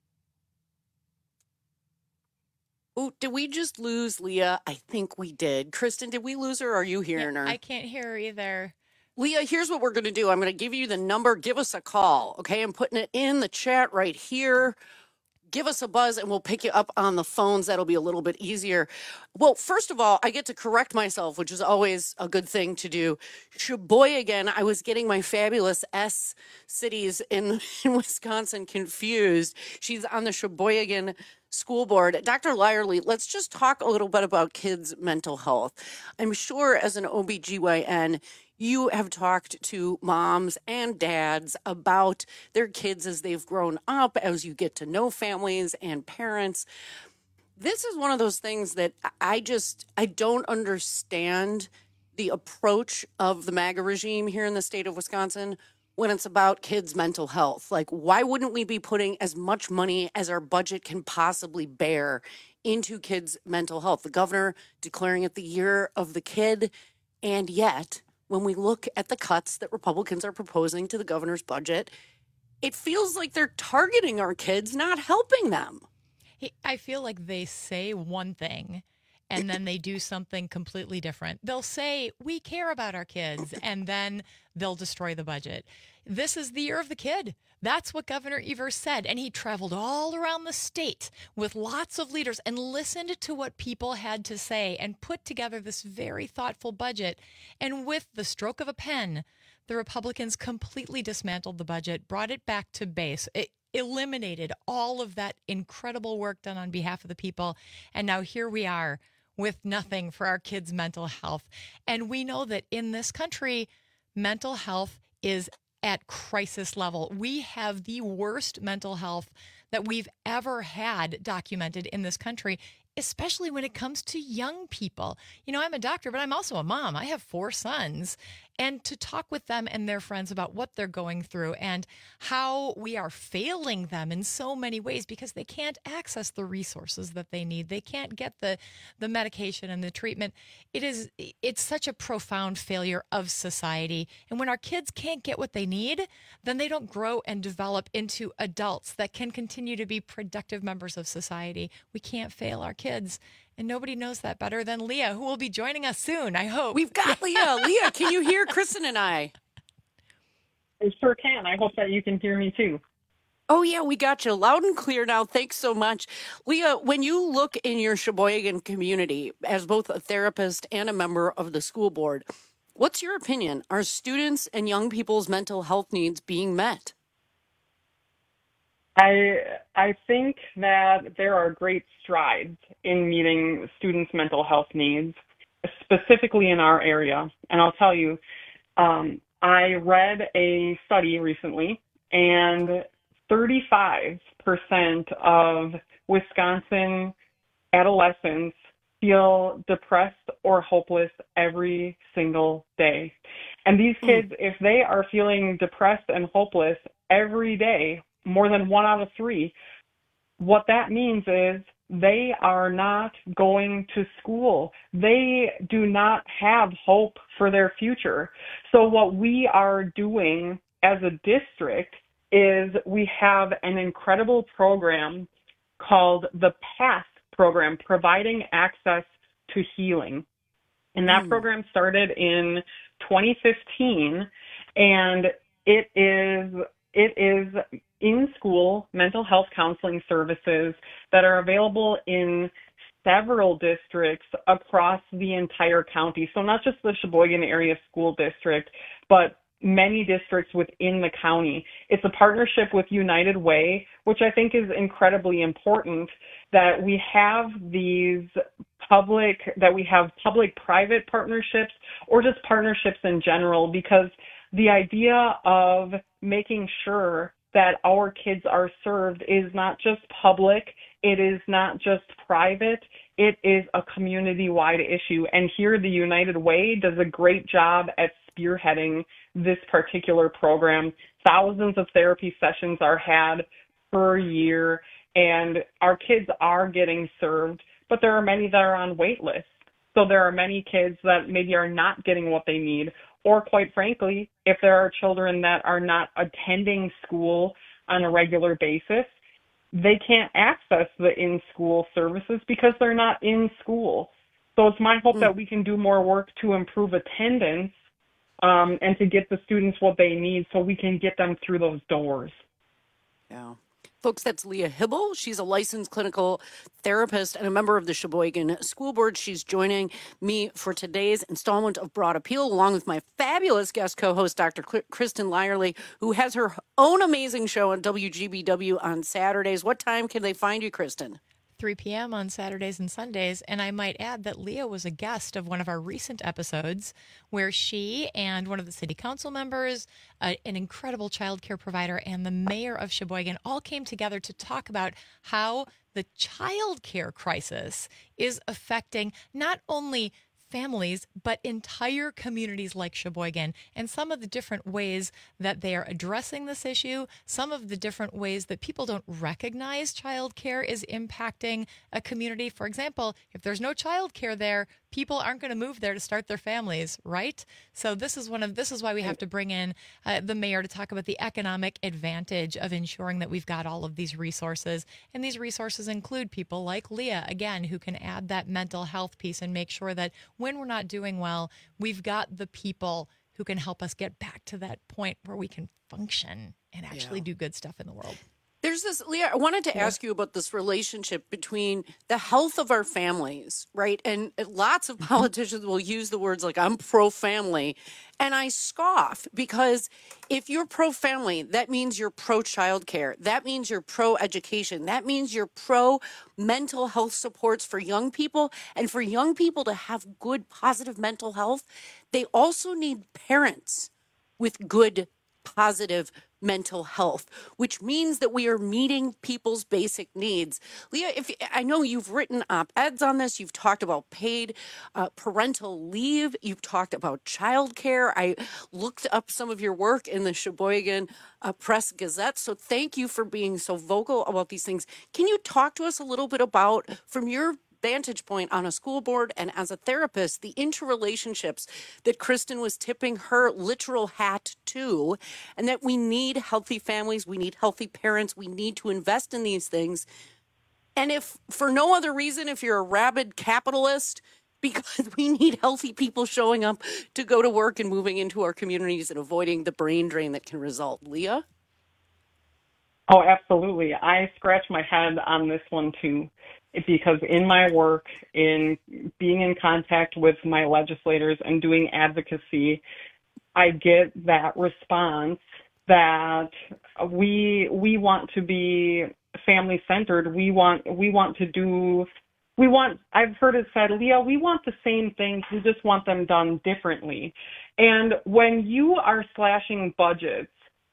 Oh, did we just lose Leah? I think we did. Kristen, did we lose her? Or are you hearing Yeah, her? I can't hear her either. Leah, here's what we're going to do. I'm going to give you the number. Give us a call, okay? I'm putting it in the chat right here. Give us a buzz and we'll pick you up on the phones. That'll be a little bit easier. Well, first of all, I get to correct myself, which is always a good thing to do. Sheboygan, I was getting my fabulous S cities in, in Wisconsin confused. She's on the Sheboygan School Board. Doctor Lyerly, let's just talk a little bit about kids' mental health. I'm sure as an O B G Y N, you have talked to moms and dads about their kids as they've grown up, as you get to know families and parents. This is one of those things that I just, I don't understand the approach of the MAGA regime here in the state of Wisconsin when it's about kids' mental health. Like, why wouldn't we be putting as much money as our budget can possibly bear into kids' mental health? The governor declaring it the year of the kid, and yet when we look at the cuts that Republicans are proposing to the governor's budget, it feels like they're targeting our kids, not helping them. I feel like they say one thing and then they do something completely different. They'll say, we care about our kids, and then they'll destroy the budget. This is the year of the kid. That's what Governor Evers said. And he traveled all around the state with lots of leaders and listened to what people had to say and put together this very thoughtful budget. And with the stroke of a pen, the Republicans completely dismantled the budget, brought it back to base. It eliminated all of that incredible work done on behalf of the people. And now here we are with nothing for our kids' mental health. And we know that in this country, mental health is at crisis level. We have the worst mental health that we've ever had documented in this country, especially when it comes to young people. You know, I'm a doctor, but I'm also a mom. I have four sons. And to talk with them and their friends about what they're going through and how we are failing them in so many ways because they can't access the resources that they need. They can't get the, the medication and the treatment. It is, it's such a profound failure of society. And when our kids can't get what they need, then they don't grow and develop into adults that can continue to be productive members of society. We can't fail our kids. And nobody knows that better than Leah, who will be joining us soon, I hope. We've got Leah. Leah, can you hear Kristen and I? I sure can. I hope that you can hear me too. Oh, yeah, we got you loud and clear now. Thanks so much. Leah, when you look in your Sheboygan community as both a therapist and a member of the school board, what's your opinion? Are students and young people's mental health needs being met? I I think that there are great strides in meeting students' mental health needs, specifically in our area. And I'll tell you, um, I read a study recently, and thirty-five percent of Wisconsin adolescents feel depressed or hopeless every single day. And these kids, mm. if they are feeling depressed and hopeless every day, more than one out of three, what that means is they are not going to school. They do not have hope for their future. So what we are doing as a district is we have an incredible program called the PATH program, Providing Access to Healing. And that mm. program started in twenty fifteen, and it is it is in-school mental health counseling services that are available in several districts across the entire county. So not just the Sheboygan Area School District, but many districts within the county. It's a partnership with United Way, which I think is incredibly important, that we have these public, that we have public-private partnerships or just partnerships in general, because the idea of making sure that our kids are served is not just public, it is not just private, it is a community-wide issue. And here the United Way does a great job at spearheading this particular program. Thousands of therapy sessions are had per year, and our kids are getting served, but there are many that are on wait lists. So there are many kids that maybe are not getting what they need. Or quite frankly, if there are children that are not attending school on a regular basis, they can't access the in-school services because they're not in school. So it's my hope mm. that we can do more work to improve attendance um, and to get the students what they need so we can get them through those doors. Yeah. Folks, that's Leah Hibble. She's a licensed clinical therapist and a member of the Sheboygan School Board. She's joining me for today's installment of Broad Appeal, along with my fabulous guest co-host, Doctor Kristen Lyerly, who has her own amazing show on W G B W on Saturdays. What time can they find you, Kristen? three p.m. on Saturdays and Sundays. And I might add that Leah was a guest of one of our recent episodes where she and one of the city council members, uh, an incredible child care provider, and the mayor of Sheboygan all came together to talk about how the child care crisis is affecting not only families, but entire communities like Sheboygan, and some of the different ways that they are addressing this issue, some of the different ways that people don't recognize childcare is impacting a community. For example, if there's no childcare there, people aren't going to move there to start their families, right? So this is one of this is why we have to bring in uh, the mayor to talk about the economic advantage of ensuring that we've got all of these resources. And these resources include people like Leah, again, who can add that mental health piece and make sure that when we're not doing well, we've got the people who can help us get back to that point where we can function and actually Yeah. do good stuff in the world. There's this, Leah, I wanted to Yeah. ask you about this relationship between the health of our families, right? And lots of politicians will use the words like, I'm pro-family. And I scoff because if you're pro-family, that means you're pro-child care. That means you're pro-education. That means you're pro-mental health supports for young people. And for young people to have good, positive mental health, they also need parents with good, positive mental health, which means that we are meeting people's basic needs. Leah, if I know you've written op-eds on this, you've talked about paid uh, parental leave, you've talked about childcare. I looked up some of your work in the Sheboygan uh, Press Gazette, so thank you for being so vocal about these things. Can you talk to us a little bit about, from your vantage point on a school board and as a therapist, the interrelationships that Kristen was tipping her literal hat to, and that we need healthy families, we need healthy parents, we need to invest in these things. And if for no other reason, if you're a rabid capitalist, because we need healthy people showing up to go to work and moving into our communities and avoiding the brain drain that can result. Leah? Oh, absolutely. I scratch my head on this one too, because in my work, in being in contact with my legislators and doing advocacy, I get that response that we we want to be family centered. We want we want to do we want I've heard it said, Leah, we want the same things, we just want them done differently. And when you are slashing budgets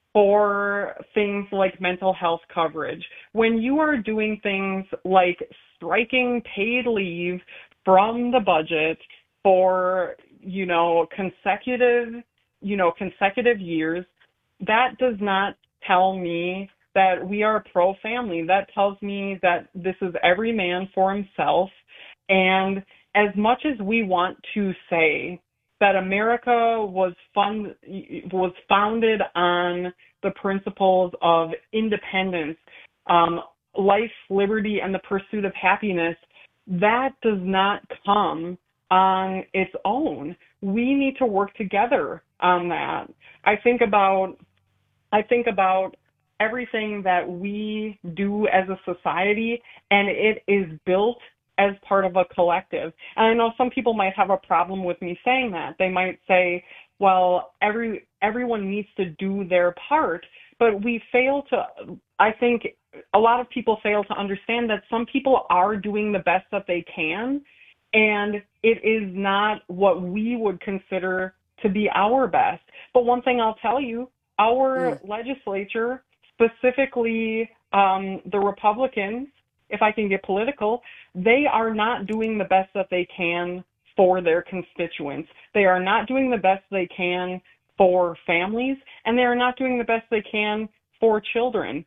for things like mental health coverage, when you are doing things like striking paid leave from the budget for, you know, consecutive, you know, consecutive years, that does not tell me that we are pro-family. That tells me that this is every man for himself. And as much as we want to say that America was fund, was founded on the principles of independence, um, life, liberty, and the pursuit of happiness, that does not come on its own. We need to work together on that. I think about, I think about everything that we do as a society, and it is built as part of a collective. And I know some people might have a problem with me saying that. They might say, well, every everyone needs to do their part, but we fail to, I think a lot of people fail to understand that some people are doing the best that they can, and it is not what we would consider to be our best. But one thing I'll tell you, our mm. legislature, specifically um, the Republicans, if I can get political, they are not doing the best that they can for their constituents. They are not doing the best they can for families, and they are not doing the best they can for children.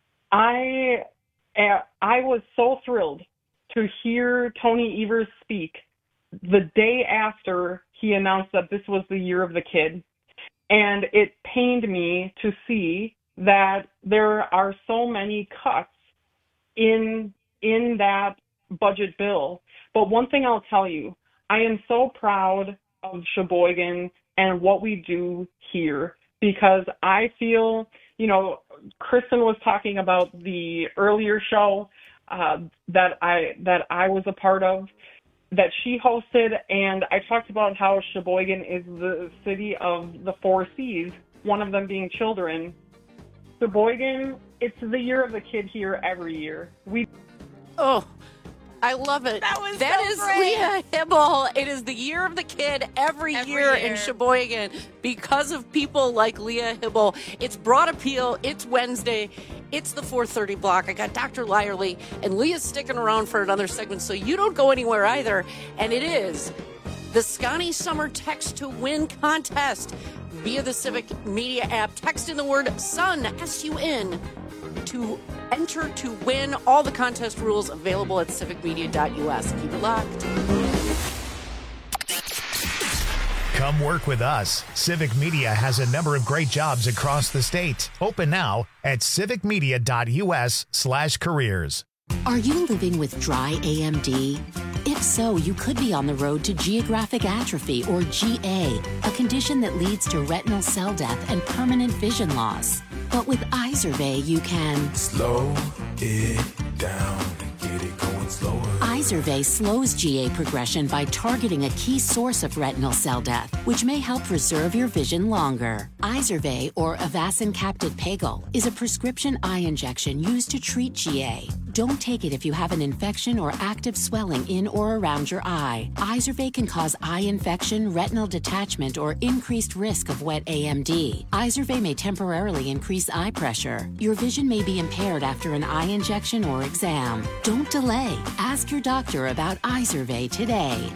I I was so thrilled to hear Tony Evers speak the day after he announced that this was the year of the kid. And it pained me to see that there are so many cuts in in that budget bill. But one thing I'll tell you, I am so proud of Sheboygan and what we do here, because I feel, you know, Kristen was talking about the earlier show uh, that I that I was a part of, that she hosted, and I talked about how Sheboygan is the city of the four C's, one of them being children. Sheboygan, it's the year of the kid here every year. We Oh, I love it. That was That so is great. Leah Hibble. It is the year of the kid every, Every year, year. in Sheboygan because of people like Leah Hibble. It's Broad Appeal. It's Wednesday. It's the four thirty block. I got Doctor Lyerly, and Leah's sticking around for another segment, so you don't go anywhere either. And it is the Scotty Summer Text to Win contest via the Civic Media app. Text in the word SUN, S U N, to enter to win. All the contest rules available at civic media dot U S. Keep it locked. Come work with us. Civic Media has a number of great jobs across the state. Open now at civic media dot U S slash careers. Are you living with dry A M D? If so, you could be on the road to geographic atrophy, or G A, a condition that leads to retinal cell death and permanent vision loss. But with Izervay, you can slow it down and get it going slower. Izervay slows G A progression by targeting a key source of retinal cell death, which may help preserve your vision longer. Izervay, or Avastin Capted Pagel, is a prescription eye injection used to treat G A. Don't take it if you have an infection or active swelling in or around your eye. Izervay can cause eye infection, retinal detachment, or increased risk of wet A M D. Izervay may temporarily increase eye pressure. Your vision may be impaired after an eye injection or exam. Don't delay. Ask your doctor about Izervay today.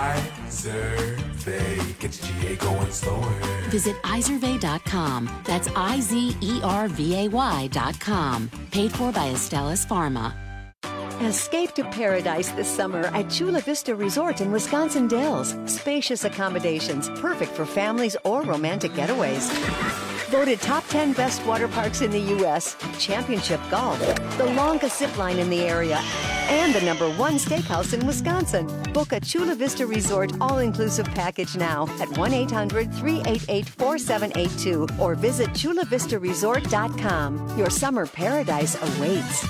Izervay gets G A going slower. Visit Izervay dot com. That's I Z E R V A Y dot com. Paid for by Astellas Pharma. Escape to paradise this summer at Chula Vista Resort in Wisconsin Dells. Spacious accommodations, perfect for families or romantic getaways. Voted top ten best water parks in the U S, championship golf, the longest zip line in the area, and the number one steakhouse in Wisconsin. Book a Chula Vista Resort all-inclusive package now at one eight hundred, three eight eight, four seven eight two or visit chula vista resort dot com. Your summer paradise awaits.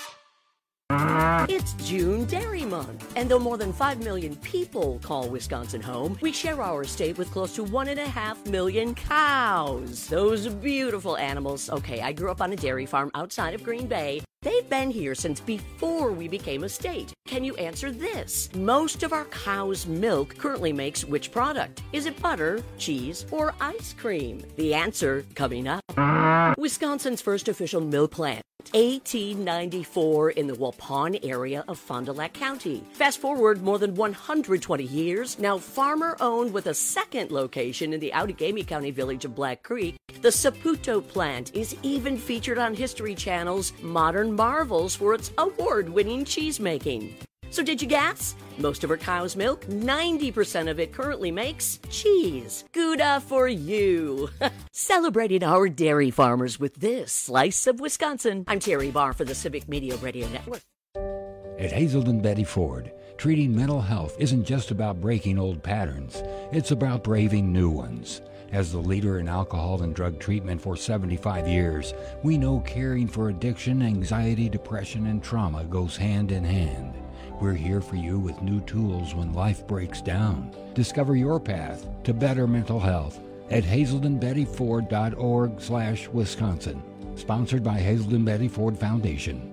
It's June Dairy Month, and though more than five million people call Wisconsin home, we share our state with close to one and a half million cows. Those beautiful animals. Okay, I grew up on a dairy farm outside of Green Bay. They've been here since before we became a state. Can you answer this? Most of our cow's milk currently makes which product? Is it butter, cheese, or ice cream? The answer coming up. Wisconsin's first official milk plant. eighteen ninety-four in the Waupun area of Fond du Lac County. Fast forward more than one hundred twenty years, now farmer-owned with a second location in the Outagamie County village of Black Creek. The Saputo plant is even featured on History Channel's Modern Marvels for its award-winning cheese making. So did you guess? Most of our cow's milk, ninety percent of it currently makes cheese. Gouda for you. Celebrating our dairy farmers with this slice of Wisconsin. I'm Terry Barr for the Civic Media Radio Network. At Hazelden Betty Ford, treating mental health isn't just about breaking old patterns. It's about braving new ones. As the leader in alcohol and drug treatment for seventy-five years, we know caring for addiction, anxiety, depression, and trauma goes hand in hand. We're here for you with new tools when life breaks down. Discover your path to better mental health at hazelden betty ford dot org slash Wisconsin. Sponsored by Hazelden Betty Ford Foundation.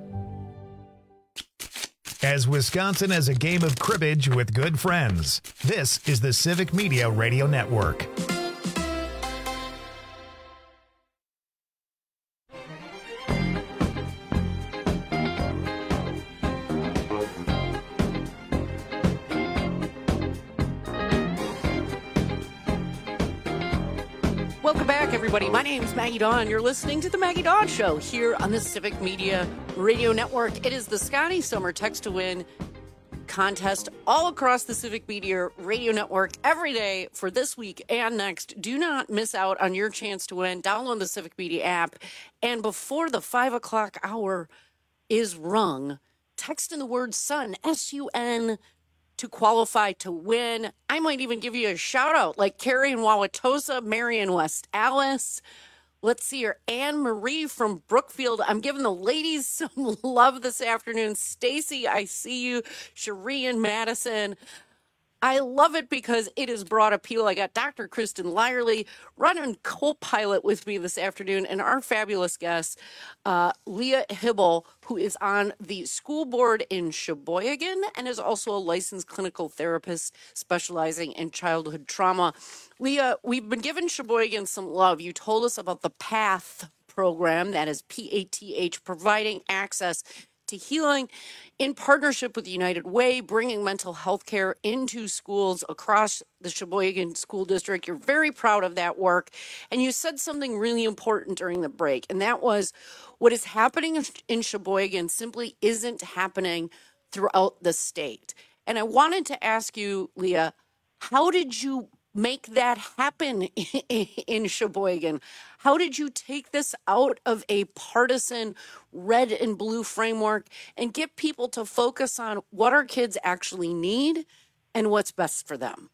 As Wisconsin has a game of cribbage with good friends, this is the Civic Media Radio Network. Welcome back, everybody. My name is Maggie Dawn. You're listening to The Maggie Dawn Show here on the Civic Media Radio Network. It is the Scotty Summer Text to Win contest all across the Civic Media Radio Network every day for this week and next. Do not miss out on your chance to win. Download the Civic Media app. And before the five o'clock hour is rung, text in the word SUN, S U N, to qualify to win. I might even give you a shout out like Carrie in Wauwatosa, Mary in West Allis. Let's see here. Anne Marie from Brookfield. I'm giving the ladies some love this afternoon. Stacy, I see you. Cherie in Madison. I love it because it is broad appeal. I got Doctor Kristen Lyerly running co-pilot with me this afternoon, and our fabulous guest, uh, Leah Hibble, who is on the school board in Sheboygan and is also a licensed clinical therapist specializing in childhood trauma. Leah, we've been giving Sheboygan some love. You told us about the PATH program, that is P A T H, providing access to Healing in partnership with United Way, bringing mental health care into schools across the Sheboygan School District. You're very proud of that work. And you said something really important during the break, and that was what is happening in Sheboygan simply isn't happening throughout the state. And I wanted to ask you, Leah, how did you make that happen in Sheboygan? How did you take this out of a partisan red and blue framework and get people to focus on what our kids actually need and what's best for them?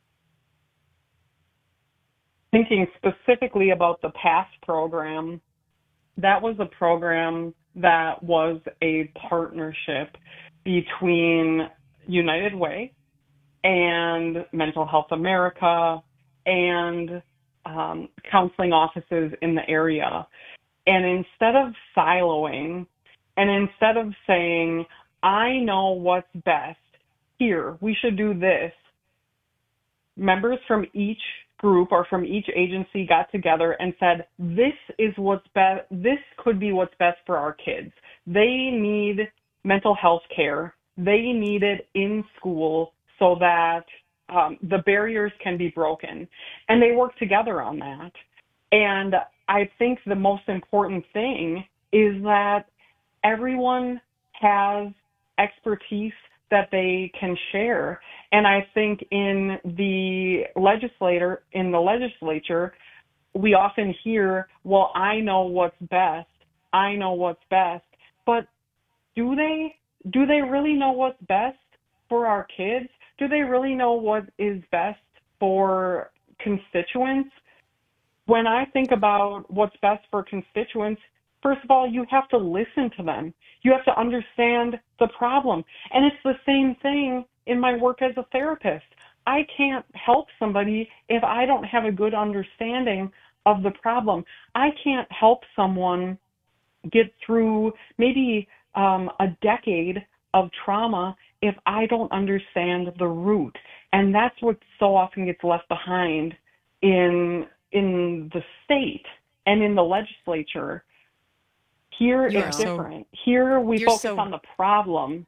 Thinking specifically about the PASS program, that was a program that was a partnership between United Way and Mental Health America and um, counseling offices in the area. And instead of siloing and instead of saying, I know what's best, here, we should do this, members from each group or from each agency got together and said, this is what's best, this could be what's best for our kids. They need mental health care. They need it in school so that um, the barriers can be broken. And they work together on that. And I think the most important thing is that everyone has expertise that they can share. And I think in the legislator, in the legislature, we often hear, well, I know what's best. I know what's best. But do they, do they really know what's best for our kids? Do they really know what is best for constituents? When I think about what's best for constituents, first of all, you have to listen to them. You have to understand the problem. And it's the same thing in my work as a therapist. I can't help somebody if I don't have a good understanding of the problem. I can't help someone get through maybe um, a decade of trauma if I don't understand the root. And that's what so often gets left behind in in the state and in the legislature. Here You it's are so- different. Here we you're focus so- on the problem.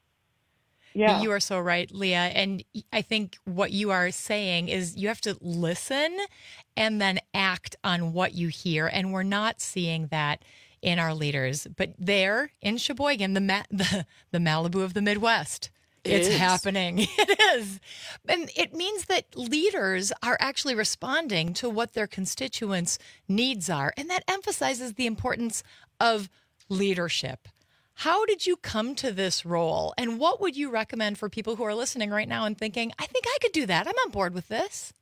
Yeah. You are so right, Leah. And I think what you are saying is you have to listen and then act on what you hear. And we're not seeing that in our leaders. But there in Sheboygan, the Ma- the, the Malibu of the Midwest, It it's is. happening. It is. And it means that leaders are actually responding to what their constituents' needs are. And that emphasizes the importance of leadership. How did you come to this role? And what would you recommend for people who are listening right now and thinking, I think I could do that. I'm on board with this.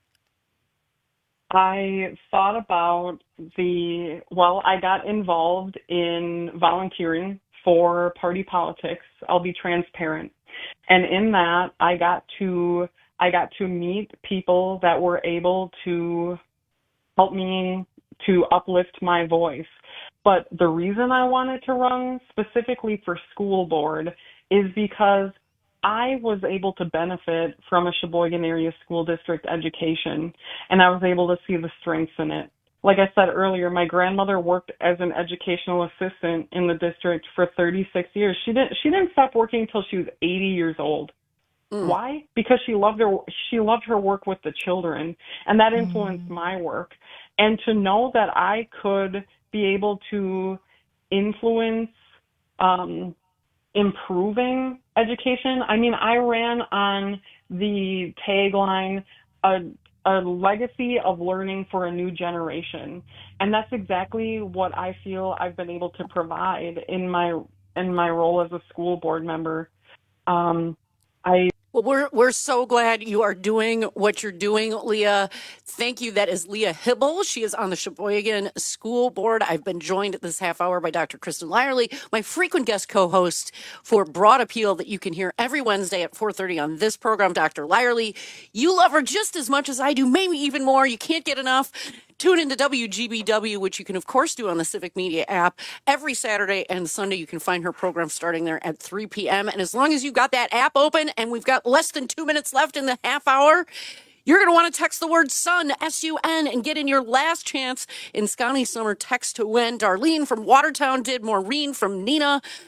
I thought about the, well, I got involved in volunteering for party politics. I'll be transparent. And in that, I got to, I got to meet people that were able to help me to uplift my voice. But the reason I wanted to run specifically for school board is because I was able to benefit from a Sheboygan area school district education, and I was able to see the strengths in it. Like I said earlier, my grandmother worked as an educational assistant in the district for thirty-six years. She didn't she didn't stop working until she was eighty years old. Mm. Why? Because she loved her she loved her work with the children, and that influenced mm. my work. And to know that I could be able to influence um, improving education. I mean, I ran on the tagline, a, a legacy of learning for a new generation. And that's exactly what I feel I've been able to provide in my in my role as a school board member. Um, I Well, we're we're so glad you are doing what you're doing, Leah. Thank you. That is Leah Hibble. She is on the Sheboygan School Board. I've been joined at this half hour by Doctor Kristen Lyerly, my frequent guest co-host for Broad Appeal that you can hear every Wednesday at four thirty on this program. Doctor Lyerly, you love her just as much as I do, maybe even more. You can't get enough. Tune into W G B W, which you can, of course, do on the Civic Media app. Every Saturday and Sunday, you can find her program starting there at three p.m. And as long as you've got that app open and we've got less than two minutes left in the half hour, you're going to want to text the word SUN, S U N, and get in your last chance in Scotty Summer Text to Win. Darlene from Watertown did. Maureen from Neenah.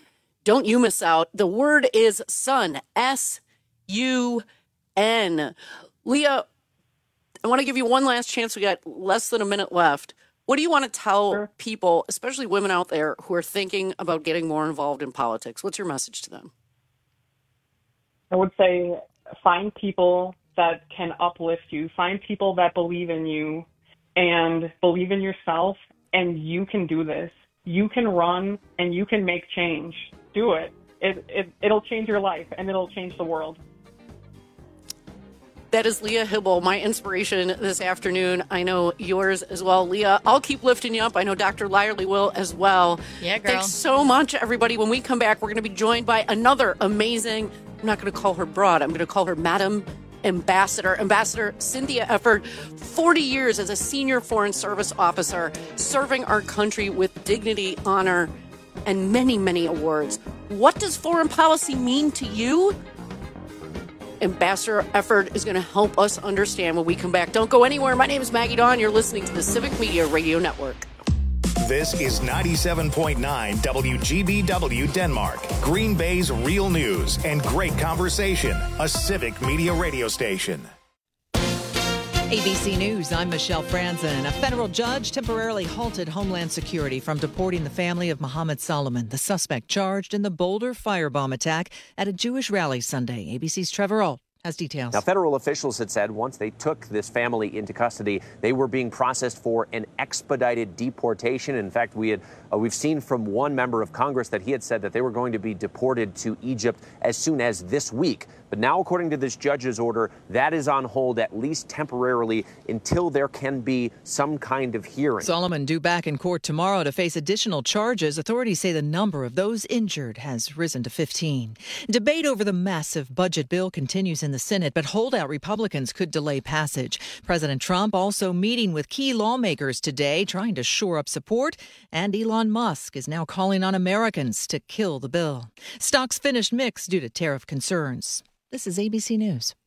Don't you miss out. The word is sun, S U N. Leah, I want to give you one last chance. We got less than a minute left. What do you want to tell sure. people, especially women out there who are thinking about getting more involved in politics? What's your message to them? I would say find people that can uplift you. Find people that believe in you and believe in yourself, and you can do this. You can run and you can make change. Do it. It, it it'll change your life and it'll change the world. That is Leah Hybl, my inspiration this afternoon. I know yours as well. Leah, I'll keep lifting you up. I know Doctor Lyerly will as well. Yeah, girl. Thanks so much, everybody. When we come back, we're going to be joined by another amazing, I'm not going to call her broad, I'm going to call her Madam Ambassador. Ambassador Cynthia Efford, forty years as a senior foreign service officer, serving our country with dignity, honor, and many, many awards. What does foreign policy mean to you? Ambassador Efford is going to help us understand when we come back. Don't go anywhere. My name is Maggie Dawn. You're listening to the Civic Media Radio Network. This is ninety-seven point nine W G B W Denmark, Green Bay's real news and great conversation, a Civic Media radio station. A B C News, I'm Michelle Franzen. A federal judge temporarily halted Homeland Security from deporting the family of Mohammed Solomon, the suspect charged in the Boulder firebomb attack at a Jewish rally Sunday. A B C's Trevor Ault has details. Now, federal officials had said once they took this family into custody, they were being processed for an expedited deportation. In fact, we had uh, we've seen from one member of Congress that he had said that they were going to be deported to Egypt as soon as this week. But now, according to this judge's order, that is on hold at least temporarily until there can be some kind of hearing. Solomon due back in court tomorrow to face additional charges. Authorities say the number of those injured has risen to fifteen. Debate over the massive budget bill continues in the Senate, but holdout Republicans could delay passage. President Trump also meeting with key lawmakers today, trying to shore up support. And Elon Musk is now calling on Americans to kill the bill. Stocks finished mixed due to tariff concerns. This is A B C News.